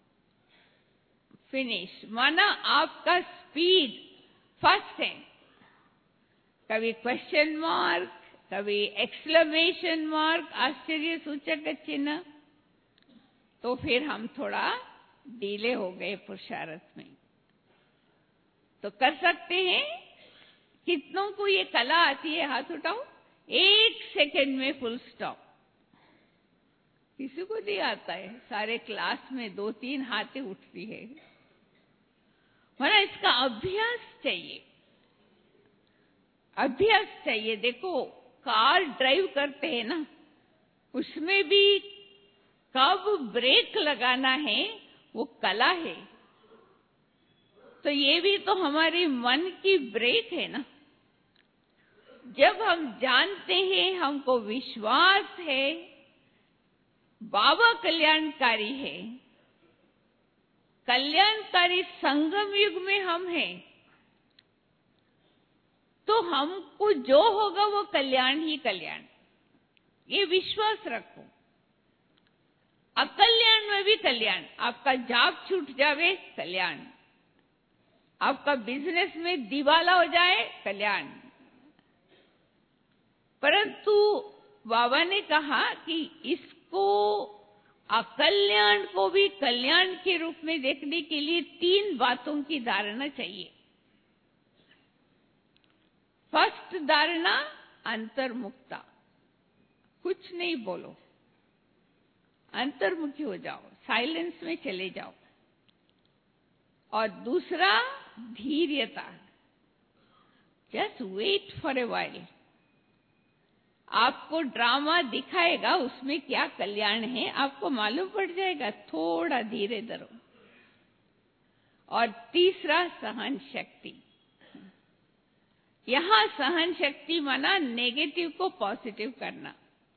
फिनिश। माना आपका स्पीड फास्ट है, कभी क्वेश्चन मार्क, कभी एक्सक्लेमेशन मार्क, आश्चर्य सूचक चिन्ह, तो फिर हम थोड़ा डीले हो गए पुरुषार्थ में। तो कर सकते हैं? कितनों को ये कला आती है? हाथ उठाओ। एक सेकंड में फुल स्टॉप। किसी को नहीं आता है? सारे क्लास में दो तीन हाथें उठती है। माना इसका अभ्यास चाहिए, अभ्यास चाहिए। देखो, कार ड्राइव करते हैं ना, उसमें भी कब ब्रेक लगाना है वो कला है। तो ये भी तो हमारे मन की ब्रेक है ना। जब हम जानते हैं, हमको विश्वास है बाबा कल्याणकारी है, कल्याणकारी संगम युग में हम हैं, तो हमको जो होगा वो कल्याण ही कल्याण, ये विश्वास रखो। अकल्याण में भी कल्याण, आपका जॉब छूट जावे कल्याण, आपका बिजनेस में दिवाला हो जाए कल्याण। परंतु बाबा ने कहा कि इसको अकल्याण को भी कल्याण के रूप में देखने के लिए तीन बातों की धारणा चाहिए। फर्स्ट धारणा, अंतर्मुखता, कुछ नहीं बोलो, अंतर्मुखी हो जाओ, साइलेंस में चले जाओ। और दूसरा, धीर्यता, just wait for a while. आपको ड्रामा दिखाएगा, उसमें क्या कल्याण है आपको मालूम पड़ जाएगा, थोड़ा धीरे धरो। और तीसरा, सहन शक्ति। यहां सहन शक्ति माना नेगेटिव को पॉजिटिव करना।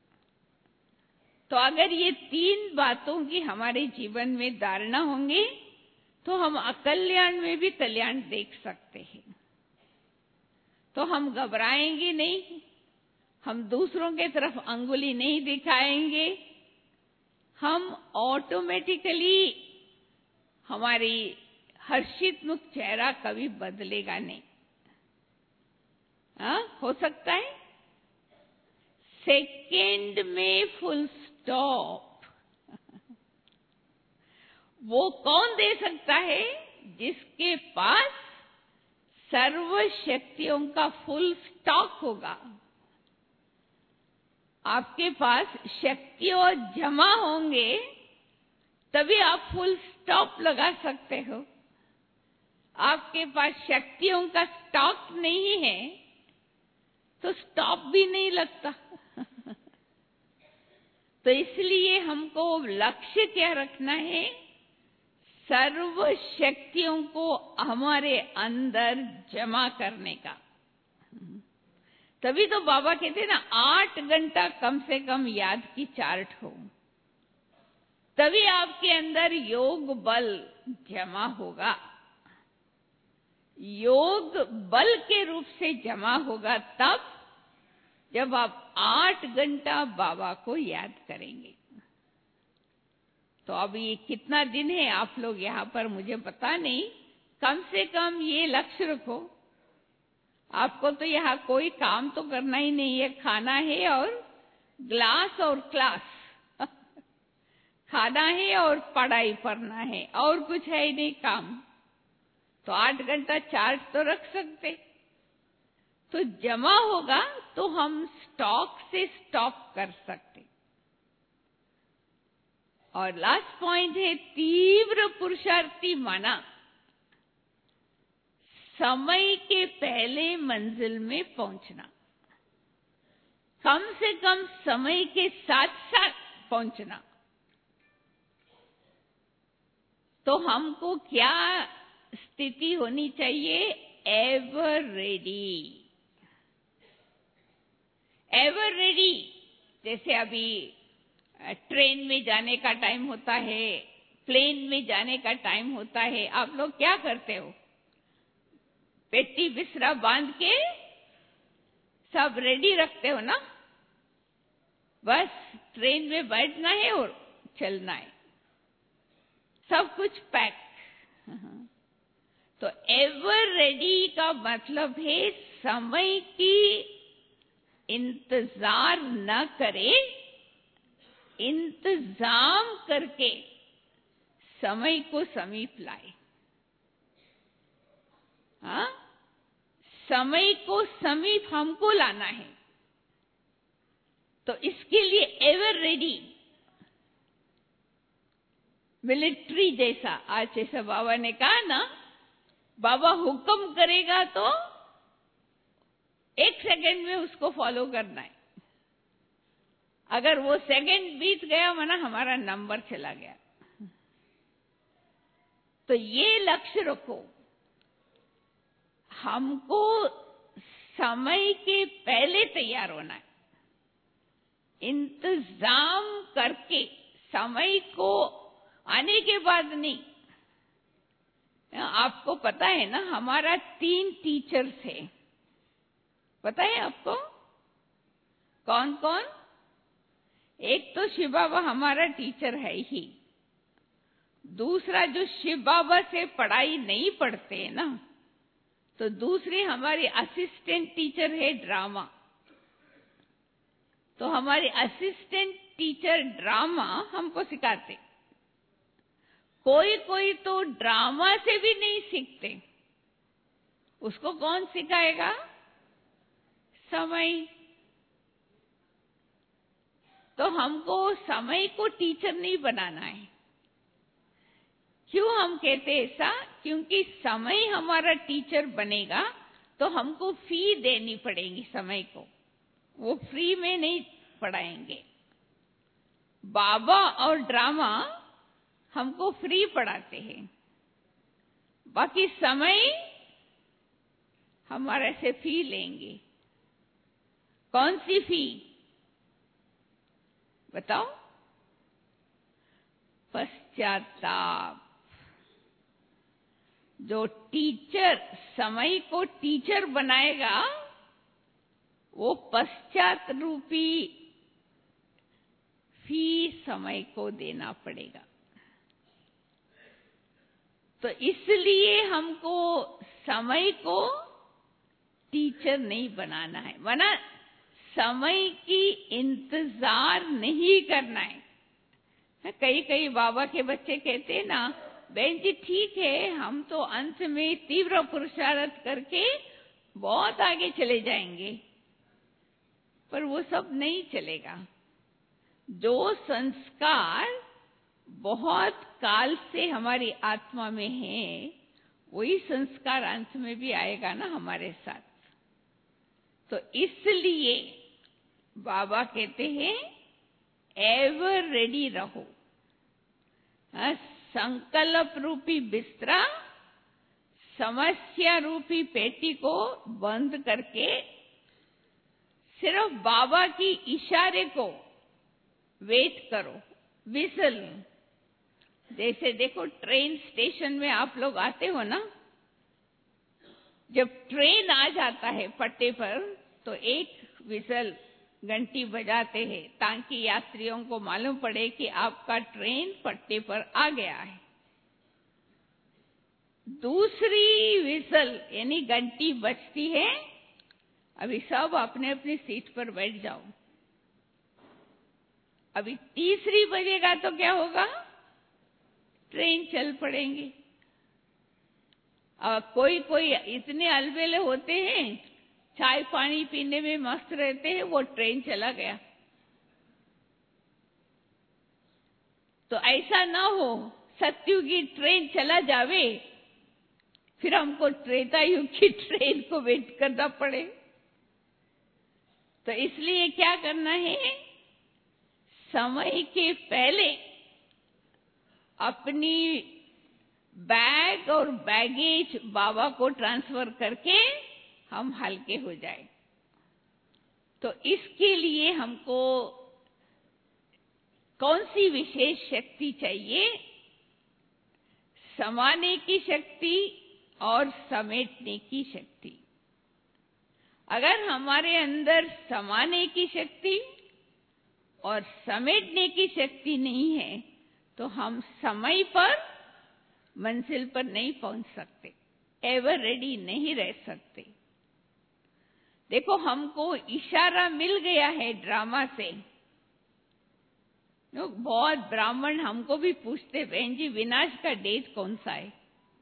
तो अगर ये तीन बातों की हमारे जीवन में धारणा होंगी तो हम अकल्याण में भी कल्याण देख सकते हैं। तो हम घबराएंगे नहीं, हम दूसरों के तरफ अंगुली नहीं दिखाएंगे, हम ऑटोमेटिकली हमारी हर्षित मुख चेहरा कभी बदलेगा नहीं। हाँ, हो सकता है सेकेंड में फुल स्टॉप वो कौन दे सकता है? जिसके पास सर्व शक्तियों का फुल स्टॉक होगा। आपके पास शक्तियों जमा होंगे तभी आप फुल स्टॉप लगा सकते हो। आपके पास शक्तियों का स्टॉक नहीं है तो स्टॉप भी नहीं लगता। तो इसलिए हमको लक्ष्य क्या रखना है? सर्व शक्तियों को हमारे अंदर जमा करने का। तभी तो बाबा कहते हैं ना, आठ घंटा कम से कम याद की चार्ट हो, तभी आपके अंदर योग बल जमा होगा। योग बल के रूप से जमा होगा तब जब आप आठ घंटा बाबा को याद करेंगे। तो अब ये कितना दिन है आप लोग यहाँ पर मुझे पता नहीं, कम से कम ये लक्ष्य रखो। आपको तो यहाँ कोई काम तो करना ही नहीं है, खाना है और ग्लास और क्लास खाना है और पढ़ाई पढ़ना है, और कुछ है ही नहीं काम। तो आठ घंटा चार्ज तो रख सकते, तो जमा होगा तो हम स्टॉक से स्टॉप कर सकते। और लास्ट पॉइंट है तीव्र पुरुषार्थी माना समय के पहले मंजिल में पहुंचना, कम से कम समय के साथ साथ पहुंचना। तो हमको क्या स्थिति होनी चाहिए? Ever ready. एवर रेडी, जैसे अभी ट्रेन में जाने का टाइम होता है, प्लेन में जाने का टाइम होता है, आप लोग क्या करते हो? पेटी बिस्तरा बांध के सब रेडी रखते हो ना, बस ट्रेन में बैठना है और चलना है, सब कुछ पैक। तो एवर रेडी का मतलब है समय की इंतजार न करे, इंतजाम करके समय को समीप लाए। हाँ, समय को समीप हमको लाना है। तो इसके लिए एवर रेडी, मिलिट्री जैसा, आज जैसा बाबा ने कहा ना, बाबा हुक्म करेगा तो एक सेकंड में उसको फॉलो करना है। अगर वो सेकंड बीत गया माना हमारा नंबर चला गया। तो ये लक्ष्य रखो, हमको समय के पहले तैयार होना है, इंतजाम करके, समय को आने के बाद नहीं। आपको पता है ना, हमारा तीन टीचर्स है, पता है आपको कौन कौन? एक तो शिव बाबा हमारा टीचर है ही, दूसरा जो शिव बाबा से पढ़ाई नहीं पढ़ते हैं ना, तो दूसरी हमारी असिस्टेंट टीचर है ड्रामा। तो हमारी असिस्टेंट टीचर ड्रामा हमको सिखाते, कोई कोई तो ड्रामा से भी नहीं सीखते, उसको कौन सिखाएगा? समय। तो हमको समय को टीचर नहीं बनाना है। क्यों हम कहते ऐसा? क्योंकि समय हमारा टीचर बनेगा तो हमको फी देनी पड़ेगी समय को, वो फ्री में नहीं पढ़ाएंगे। बाबा और ड्रामा हमको फ्री पढ़ाते हैं, बाकी समय हमारे से फी लेंगे। कौन सी फी बताओ? पश्चाताप। जो टीचर समय को टीचर बनाएगा वो पश्चात रूपी फी समय को देना पड़ेगा। तो इसलिए हमको समय को टीचर नहीं बनाना है, वरना समय की इंतजार नहीं करना है। कई कई बाबा के बच्चे कहते हैं ना, बहन जी ठीक है, हम तो अंत में तीव्र पुरुषार्थ करके बहुत आगे चले जाएंगे, पर वो सब नहीं चलेगा। जो संस्कार बहुत काल से हमारी आत्मा में है, वही संस्कार अंत में भी आएगा ना हमारे साथ। तो इसलिए बाबा कहते हैं एवर रेडी रहो। संकल्प रूपी बिस्तरा, समस्या रूपी पेटी को बंद करके सिर्फ बाबा की इशारे को वेट करो। विसल, जैसे देखो ट्रेन स्टेशन में आप लोग आते हो ना, जब ट्रेन आ जाता है पट्टे पर तो एक विसल घंटी बजाते हैं ताकि यात्रियों को मालूम पड़े कि आपका ट्रेन पट्टे पर आ गया है। दूसरी विसल यानी घंटी बजती है, अभी सब अपने अपनी सीट पर बैठ जाओ। अभी तीसरी बजेगा तो क्या होगा? ट्रेन चल पड़ेंगे। और कोई कोई इतने अलबेले होते हैं, चाय पानी पीने में मस्त रहते हैं, वो ट्रेन चला गया। तो ऐसा ना हो सतयुग की ट्रेन चला जावे, फिर हमको त्रेता युग की ट्रेन को वेट करना पड़े। तो इसलिए क्या करना है? समय के पहले अपनी बैग और बैगेज बाबा को ट्रांसफर करके हम हल्के हो जाए। तो इसके लिए हमको कौन सी विशेष शक्ति चाहिए? समाने की शक्ति और समेटने की शक्ति। अगर हमारे अंदर समाने की शक्ति और समेटने की शक्ति नहीं है तो हम समय पर मंजिल पर नहीं पहुंच सकते, एवर रेडी नहीं रह सकते। देखो हमको इशारा मिल गया है ड्रामा से। बहुत ब्राह्मण हमको भी पूछते, बहन जी विनाश का डेट कौन सा है?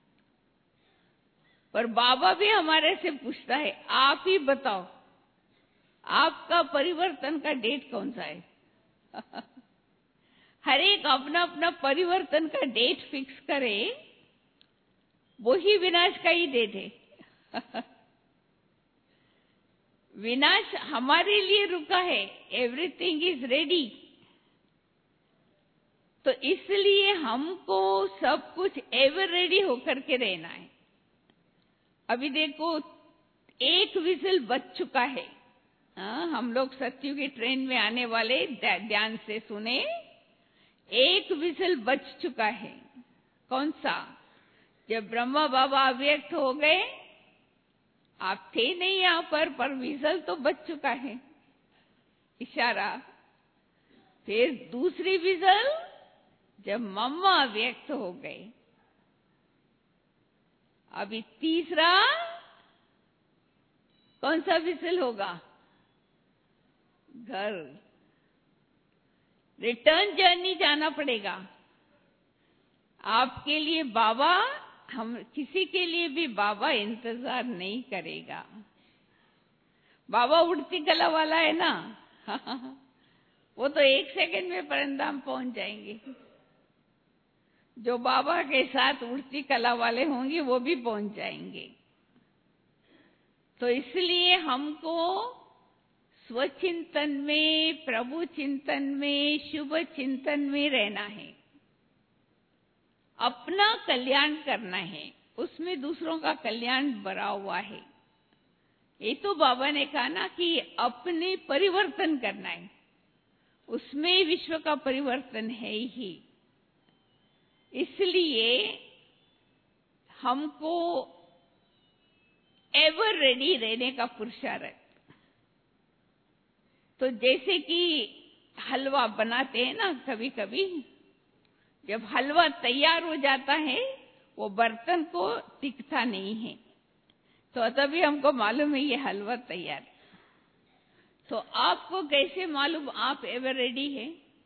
पर बाबा भी हमारे से पूछता है, आप ही बताओ आपका परिवर्तन का डेट कौन सा है? हर एक अपना अपना परिवर्तन का डेट फिक्स करे, वही विनाश का ही डेट है। विनाश हमारे लिए रुका है, एवरीथिंग इज रेडी। तो इसलिए हमको सब कुछ एवर रेडी होकर के रहना है। अभी देखो एक विजिल बज चुका है। हाँ, हम लोग सत्यु की ट्रेन में आने वाले ध्यान से सुने, एक विजिल बज चुका है। कौन सा? जब ब्रह्मा बाबा अव्यक्त हो गए, आप थे नहीं यहां पर, पर विजिल तो बज चुका है, इशारा। फिर दूसरी विजिल जब मम्मा अव्यक्त हो गए। अभी तीसरा कौन सा विजिल होगा? घर। रिटर्न जर्नी जाना पड़ेगा। आपके लिए बाबा, हम किसी के लिए भी बाबा इंतजार नहीं करेगा। बाबा उड़ती कला वाला है ना, वो तो एक सेकंड में परंधाम पहुंच जाएंगे। जो बाबा के साथ उड़ती कला वाले होंगे वो भी पहुंच जाएंगे। तो इसलिए हमको स्वचिंतन में, प्रभु चिंतन में, शुभ चिंतन में रहना है। अपना कल्याण करना है, उसमें दूसरों का कल्याण भरा हुआ है। ये तो बाबा ने कहा ना कि अपने परिवर्तन करना है, उसमें विश्व का परिवर्तन है ही। इसलिए हमको एवर रेडी रहने का पुरुषार्थ। तो जैसे कि हलवा बनाते हैं ना, कभी कभी जब हलवा तैयार हो जाता है वो बर्तन को टिकता नहीं है, तो तभी हमको मालूम है ये हलवा तैयार। तो आपको कैसे मालूम आप एवर रेडी है?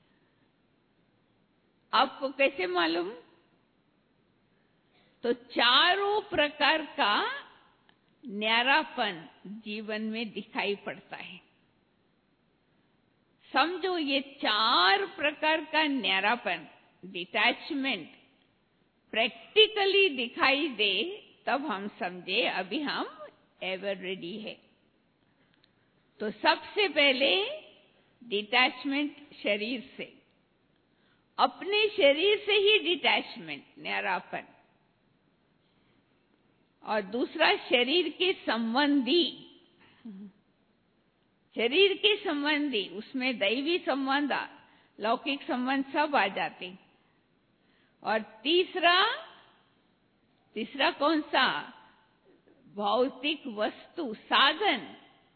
आपको कैसे मालूम? तो चारों प्रकार का न्यारापन जीवन में दिखाई पड़ता है। समझो ये चार प्रकार का न्यारापन, डिटैचमेंट प्रैक्टिकली दिखाई दे, तब हम समझे अभी हम एवर रेडी है। तो सबसे पहले डिटैचमेंट शरीर से, अपने शरीर से ही डिटैचमेंट, न्यारापन। और दूसरा शरीर के संबंधी, शरीर के संबंधी, उसमें दैवी संबंध, लौकिक संबंध सब आ जाते। और तीसरा, तीसरा कौन सा? भौतिक वस्तु, साधन,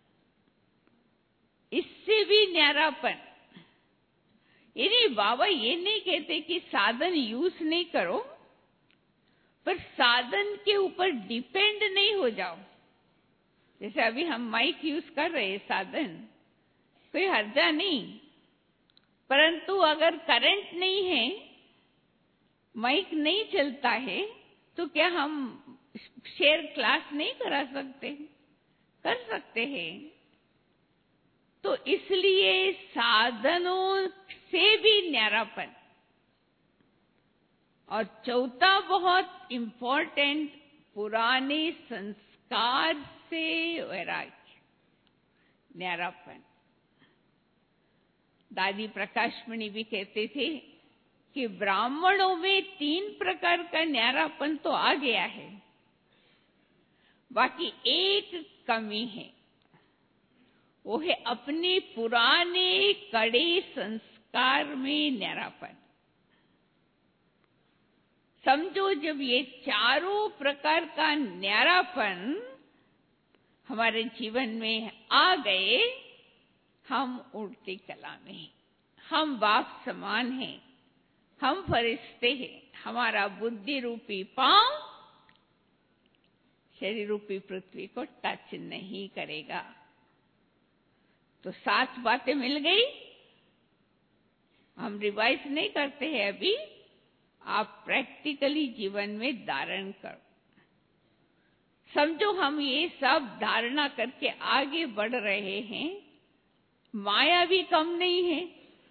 इससे भी न्यारापन। यानी बाबा ये नहीं कहते कि साधन यूज नहीं करो, पर साधन के ऊपर डिपेंड नहीं हो जाओ। जैसे अभी हम माइक यूज कर रहे हैं, साधन, कोई हर्जा नहीं। परंतु अगर करंट नहीं है, माइक नहीं चलता है, तो क्या हम शेयर क्लास नहीं करा सकते? कर सकते हैं। तो इसलिए साधनों से भी न्यारापन। और चौथा बहुत इंपॉर्टेंट, पुराने संस्कार से वैराग्य, न्यारापन। दादी प्रकाशमणि भी कहते थे कि ब्राह्मणों में तीन प्रकार का न्यारापन तो आ गया है, बाकी एक कमी है, वो है अपने पुराने कड़े संस्कार में न्यारापन। समझो जब ये चारों प्रकार का न्यारापन हमारे जीवन में आ गए, हम उड़ती कला में, हम बाप समान हैं, हम फरिश्ते हैं। हमारा बुद्धि रूपी पांव शरीर रूपी पृथ्वी को टच नहीं करेगा। तो सात बातें मिल गई। हम रिवाइज नहीं करते हैं अभी, आप प्रैक्टिकली जीवन में धारण करो। समझो हम ये सब धारणा करके आगे बढ़ रहे हैं, माया भी कम नहीं है।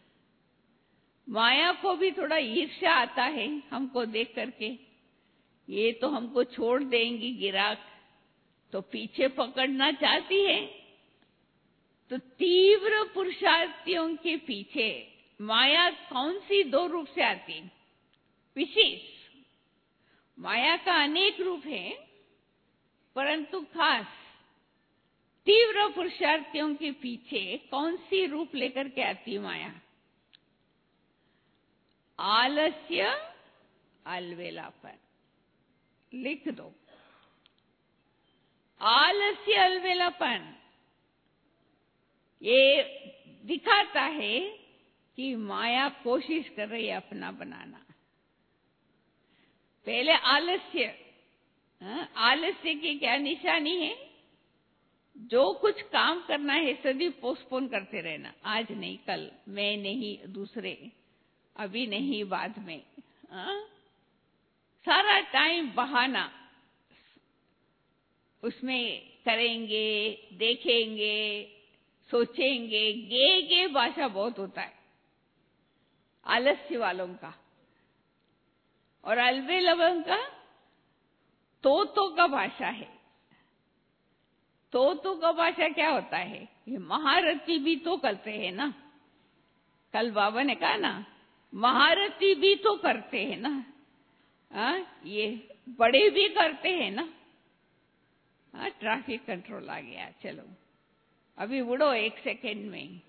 माया को भी थोड़ा ईर्ष्या आता है हमको देख करके, ये तो हमको छोड़ देंगी गिराक, तो पीछे पकड़ना चाहती है। तो तीव्र पुरुषार्थियों के पीछे माया कौन सी दो रूप से आती? विशेष माया का अनेक रूप है, परंतु खास तीव्र पुरुषार्थियों के पीछे कौन सी रूप लेकर के आती है माया? आलस्य, अलवेलापन। लिख दो, आलस्य, अलवेलापन। ये दिखाता है कि माया कोशिश कर रही है अपना बनाना। पहले आलस्य, आलस्य की क्या निशानी है? जो कुछ काम करना है सभी पोस्टपोन करते रहना, आज नहीं कल, मैं नहीं दूसरे, अभी नहीं बाद में। आ? सारा टाइम बहाना, उसमें करेंगे, देखेंगे, सोचेंगे। गे गे भाषा बहुत होता है आलस्य वालों का, और अलबे लवंग का तो तो का भाषा है। तो तो का भाषा क्या होता है? ये महारथी भी तो करते हैं ना, कल बाबा ने कहा ना, महारथी भी तो करते हैं ना, आ? ये बड़े भी करते हैं ना। हाँ, ट्रैफिक कंट्रोल आ गया, चलो अभी उड़ो एक सेकेंड में।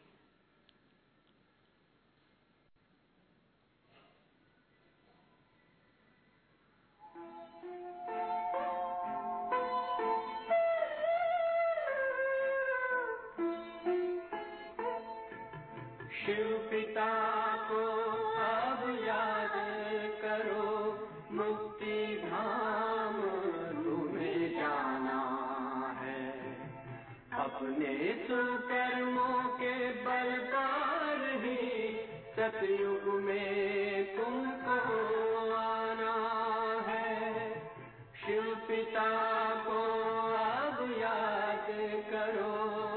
शिव पिता को अब याद करो, मुक्ति धाम तुम्हें जाना है। अपने सुकर्मों के बल पर ही सतयुग में तुमको आना है। शिव पिता को अब याद करो।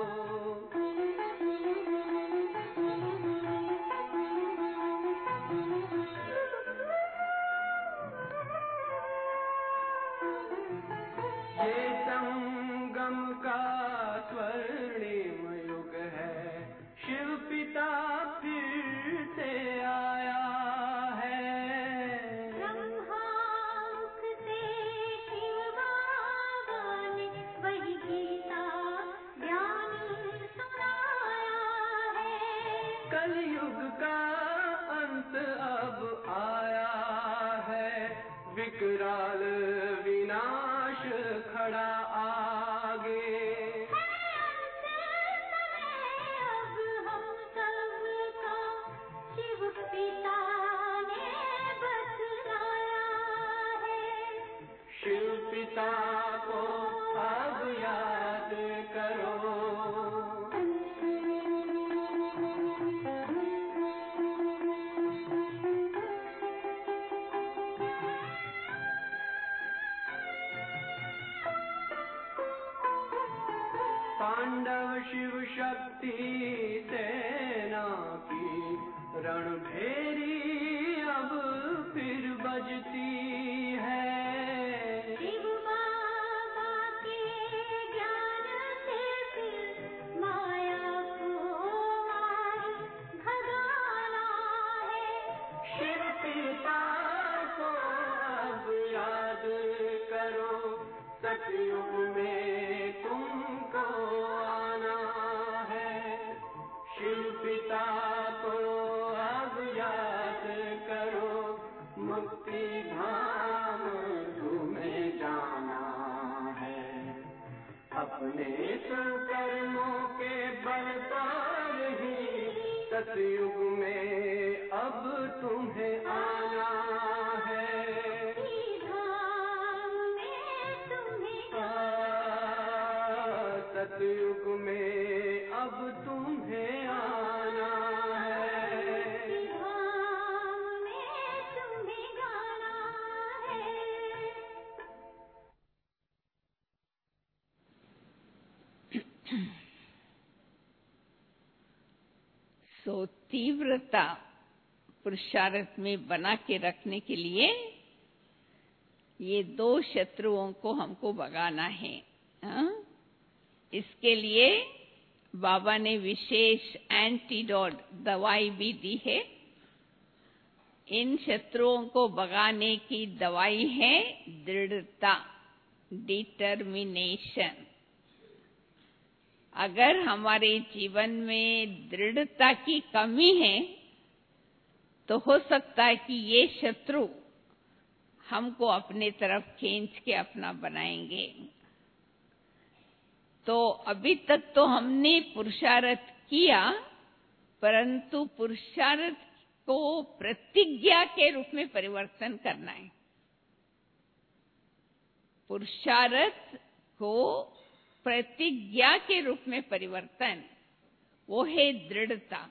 ये संगम का स्वर्णिम युग है, शिव पिता फिर से आया है। ब्रह्मामुख से शिव बाबा ने वही गीता ज्ञान सुनाया है। कलयुग का अंत अब आया है, विकराल विनाश खड़ा आगे। अंत समय अब हम सबका शिव पिता ने बतलाया है। शिव पिता को अब याद करो। पांडव शिव शक्ति सेना की रणभेरी अब फिर बजती है। शिव बाबा के ज्ञान से फिर माया को मार भगाना है। शिव पिता को अब याद करो, सतयुग में तुमको आना है। शिव पिता को अब याद करो, मुक्ति धाम तुम्हें जाना है। अपने सुकर्मों के बल पर ही सतयुग में अब तुम्हें आना है। धाम में तुम्हें सतयुग में अब तुम्हें आना है। धाम में तुम्हें गाना है। सो तीव्रता पुरुषार्थ में बना के रखने के लिए ये दो शत्रुओं को हमको भगाना है। हा? इसके लिए बाबा ने विशेष एंटीडोट दवाई भी दी है। इन शत्रुओं को भगाने की दवाई है दृढ़ता, डिटर्मिनेशन। अगर हमारे जीवन में दृढ़ता की कमी है तो हो सकता है कि ये शत्रु हमको अपने तरफ खींच के अपना बनाएंगे। तो अभी तक तो हमने पुरुषार्थ किया, परंतु पुरुषार्थ को प्रतिज्ञा के रूप में परिवर्तन करना है। पुरुषार्थ को प्रतिज्ञा के रूप में परिवर्तन, वो है दृढ़ता।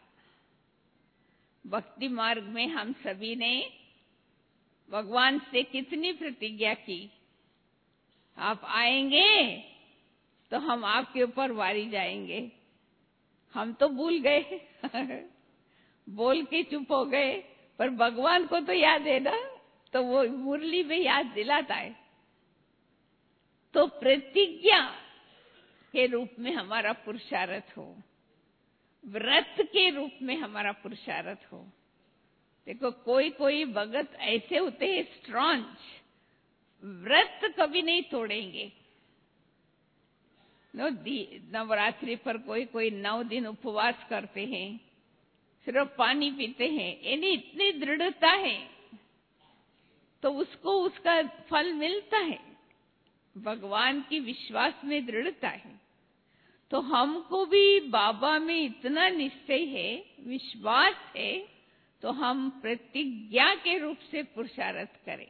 भक्ति मार्ग में हम सभी ने भगवान से कितनी प्रतिज्ञा की, आप आएंगे तो हम आपके ऊपर वारी जाएंगे। हम तो भूल गए बोल के चुप हो गए, पर भगवान को तो याद है ना, तो वो मुरली में याद दिलाता है। तो प्रतिज्ञा के रूप में हमारा पुरुषार्थ हो, व्रत के रूप में हमारा पुरुषार्थ हो। देखो कोई कोई भगत ऐसे होते हैं स्ट्रॉन्ग, व्रत कभी नहीं तोड़ेंगे। नो नवरात्रि पर कोई कोई नौ दिन उपवास करते हैं, सिर्फ पानी पीते हैं, यानी इतनी दृढ़ता है तो उसको उसका फल मिलता है। भगवान की विश्वास में दृढ़ता है। तो हमको भी बाबा में इतना निश्चय है, विश्वास है, तो हम प्रतिज्ञा के रूप से पुरुषार्थ करें,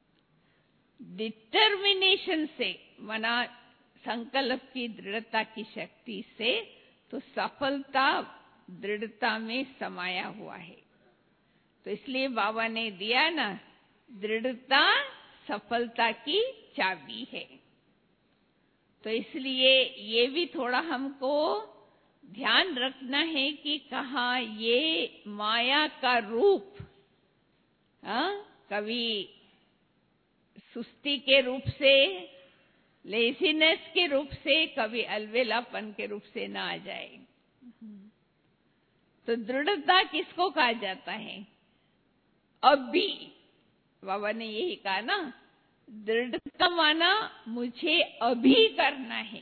डिटर्मिनेशन से, मना संकल्प की दृढ़ता की शक्ति से, तो सफलता दृढ़ता में समाया हुआ है। तो इसलिए बाबा ने दिया ना, दृढ़ता सफलता की चाबी है। तो इसलिए ये भी थोड़ा हमको ध्यान रखना है कि कहाँ ये माया का रूप, हाँ, कभी सुस्ती के रूप से, लेजीनेस के रूप से, कभी अलवेलापन के रूप से ना आ जाए। तो दृढ़ता किसको कहा जाता है? अभी बाबा ने यही कहा ना, दृढ़ता माना मुझे अभी करना है,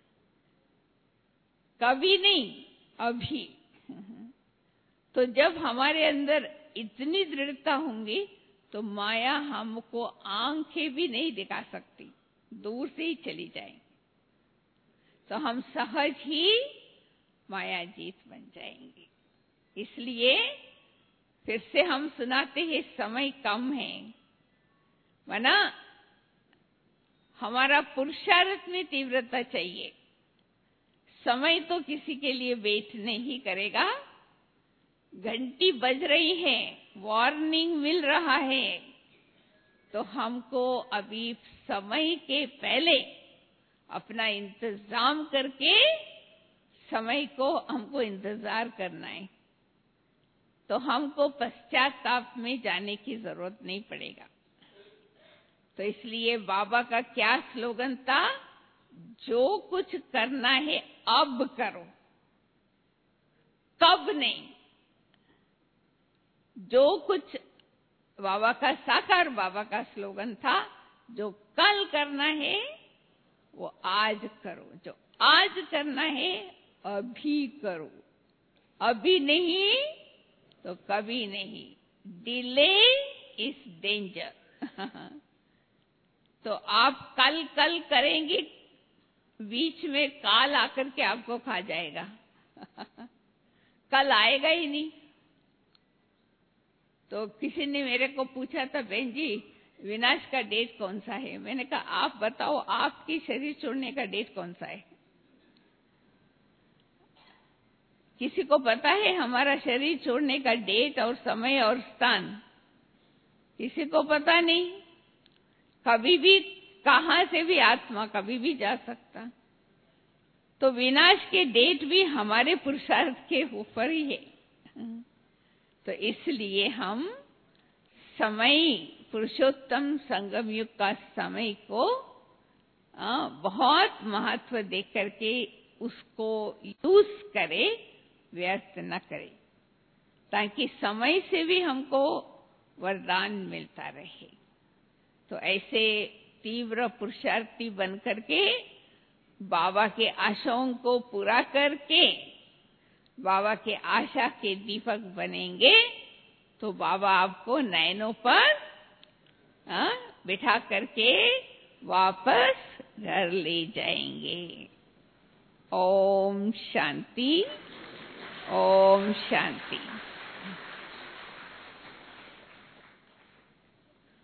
कभी नहीं, अभी। तो जब हमारे अंदर इतनी दृढ़ता होंगी तो माया हमको आंखें भी नहीं दिखा सकती, दूर से ही चली जाएंगी। तो हम सहज ही माया जीत बन जाएंगे। इसलिए फिर से हम सुनाते हैं, समय कम है, वरना हमारा पुरुषार्थ में तीव्रता चाहिए। समय तो किसी के लिए वेट नहीं करेगा। घंटी बज रही है, वार्निंग मिल रहा है, तो हमको अभी समय के पहले अपना इंतजाम करके समय को हमको इंतजार करना है। तो हमको पश्चाताप में जाने की जरूरत नहीं पड़ेगा। तो इसलिए बाबा का क्या स्लोगन था? जो कुछ करना है अब करो, कब नहीं। जो कुछ बाबा का साकार बाबा का स्लोगन था, जो कल करना है वो आज करो, जो आज करना है अभी करो, अभी नहीं तो कभी नहीं। Delay is danger. तो आप कल कल करेंगे, बीच में काल आकर के आपको खा जाएगा। कल आएगा ही नहीं। तो किसी ने मेरे को पूछा था, बहन जी विनाश का डेट कौन सा है? मैंने कहा आप बताओ, आपकी शरीर छोड़ने का डेट कौन सा है? किसी को पता है हमारा शरीर छोड़ने का डेट और समय और स्थान? किसी को पता नहीं। कभी भी कहां से भी आत्मा कभी भी जा सकता। तो विनाश के डेट भी हमारे पुरुषार्थ के ऊपर ही है। तो इसलिए हम समय, पुरुषोत्तम संगम युग का समय को आ, बहुत महत्व दे करके उसको यूज करें, व्यर्थ न करें, ताकि समय से भी हमको वरदान मिलता रहे। तो ऐसे तीव्र पुरुषार्थी बन करके बाबा के आशाओं को पूरा करके बाबा के आशा के दीपक बनेंगे, तो बाबा आपको नैनों पर आ, बिठा करके वापस घर ले जाएंगे। ओम शांति, ओम शांति।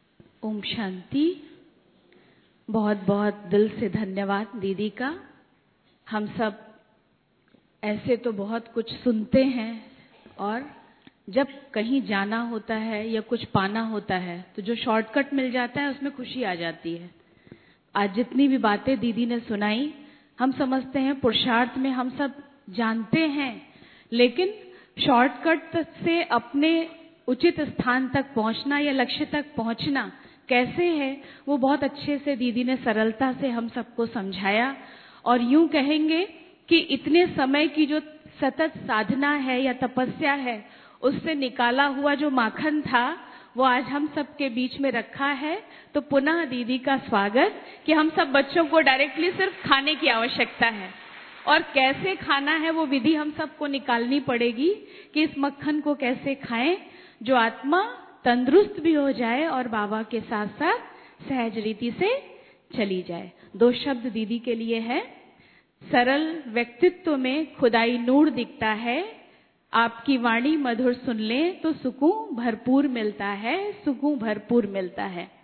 ओम शांति। बहुत बहुत दिल से धन्यवाद दीदी का। हम सब ऐसे तो बहुत कुछ सुनते हैं और जब कहीं जाना होता है या कुछ पाना होता है तो जो शॉर्टकट मिल जाता है उसमें खुशी आ जाती है। आज जितनी भी बातें दीदी ने सुनाई, हम समझते हैं पुरुषार्थ में हम सब जानते हैं, लेकिन शॉर्टकट से अपने उचित स्थान तक पहुंचना या लक्ष्य तक पहुंचना कैसे है, वो बहुत अच्छे से दीदी ने सरलता से हम सबको समझाया। और यूं कहेंगे कि इतने समय की जो सतत साधना है या तपस्या है, उससे निकाला हुआ जो माखन था वो आज हम सब के बीच में रखा है। तो पुनः दीदी का स्वागत कि हम सब बच्चों को डायरेक्टली सिर्फ खाने की आवश्यकता है और कैसे खाना है वो विधि हम सबको निकालनी पड़ेगी कि इस मक्खन को कैसे खाएं जो आत्मा तंदुरुस्त भी हो जाए और बाबा के साथ साथ सहज रीति से चली जाए। दो शब्द दीदी के लिए है। सरल व्यक्तित्व में खुदाई नूर दिखता है, आपकी वाणी मधुर सुन ले तो सुकून भरपूर मिलता है, सुकून भरपूर मिलता है।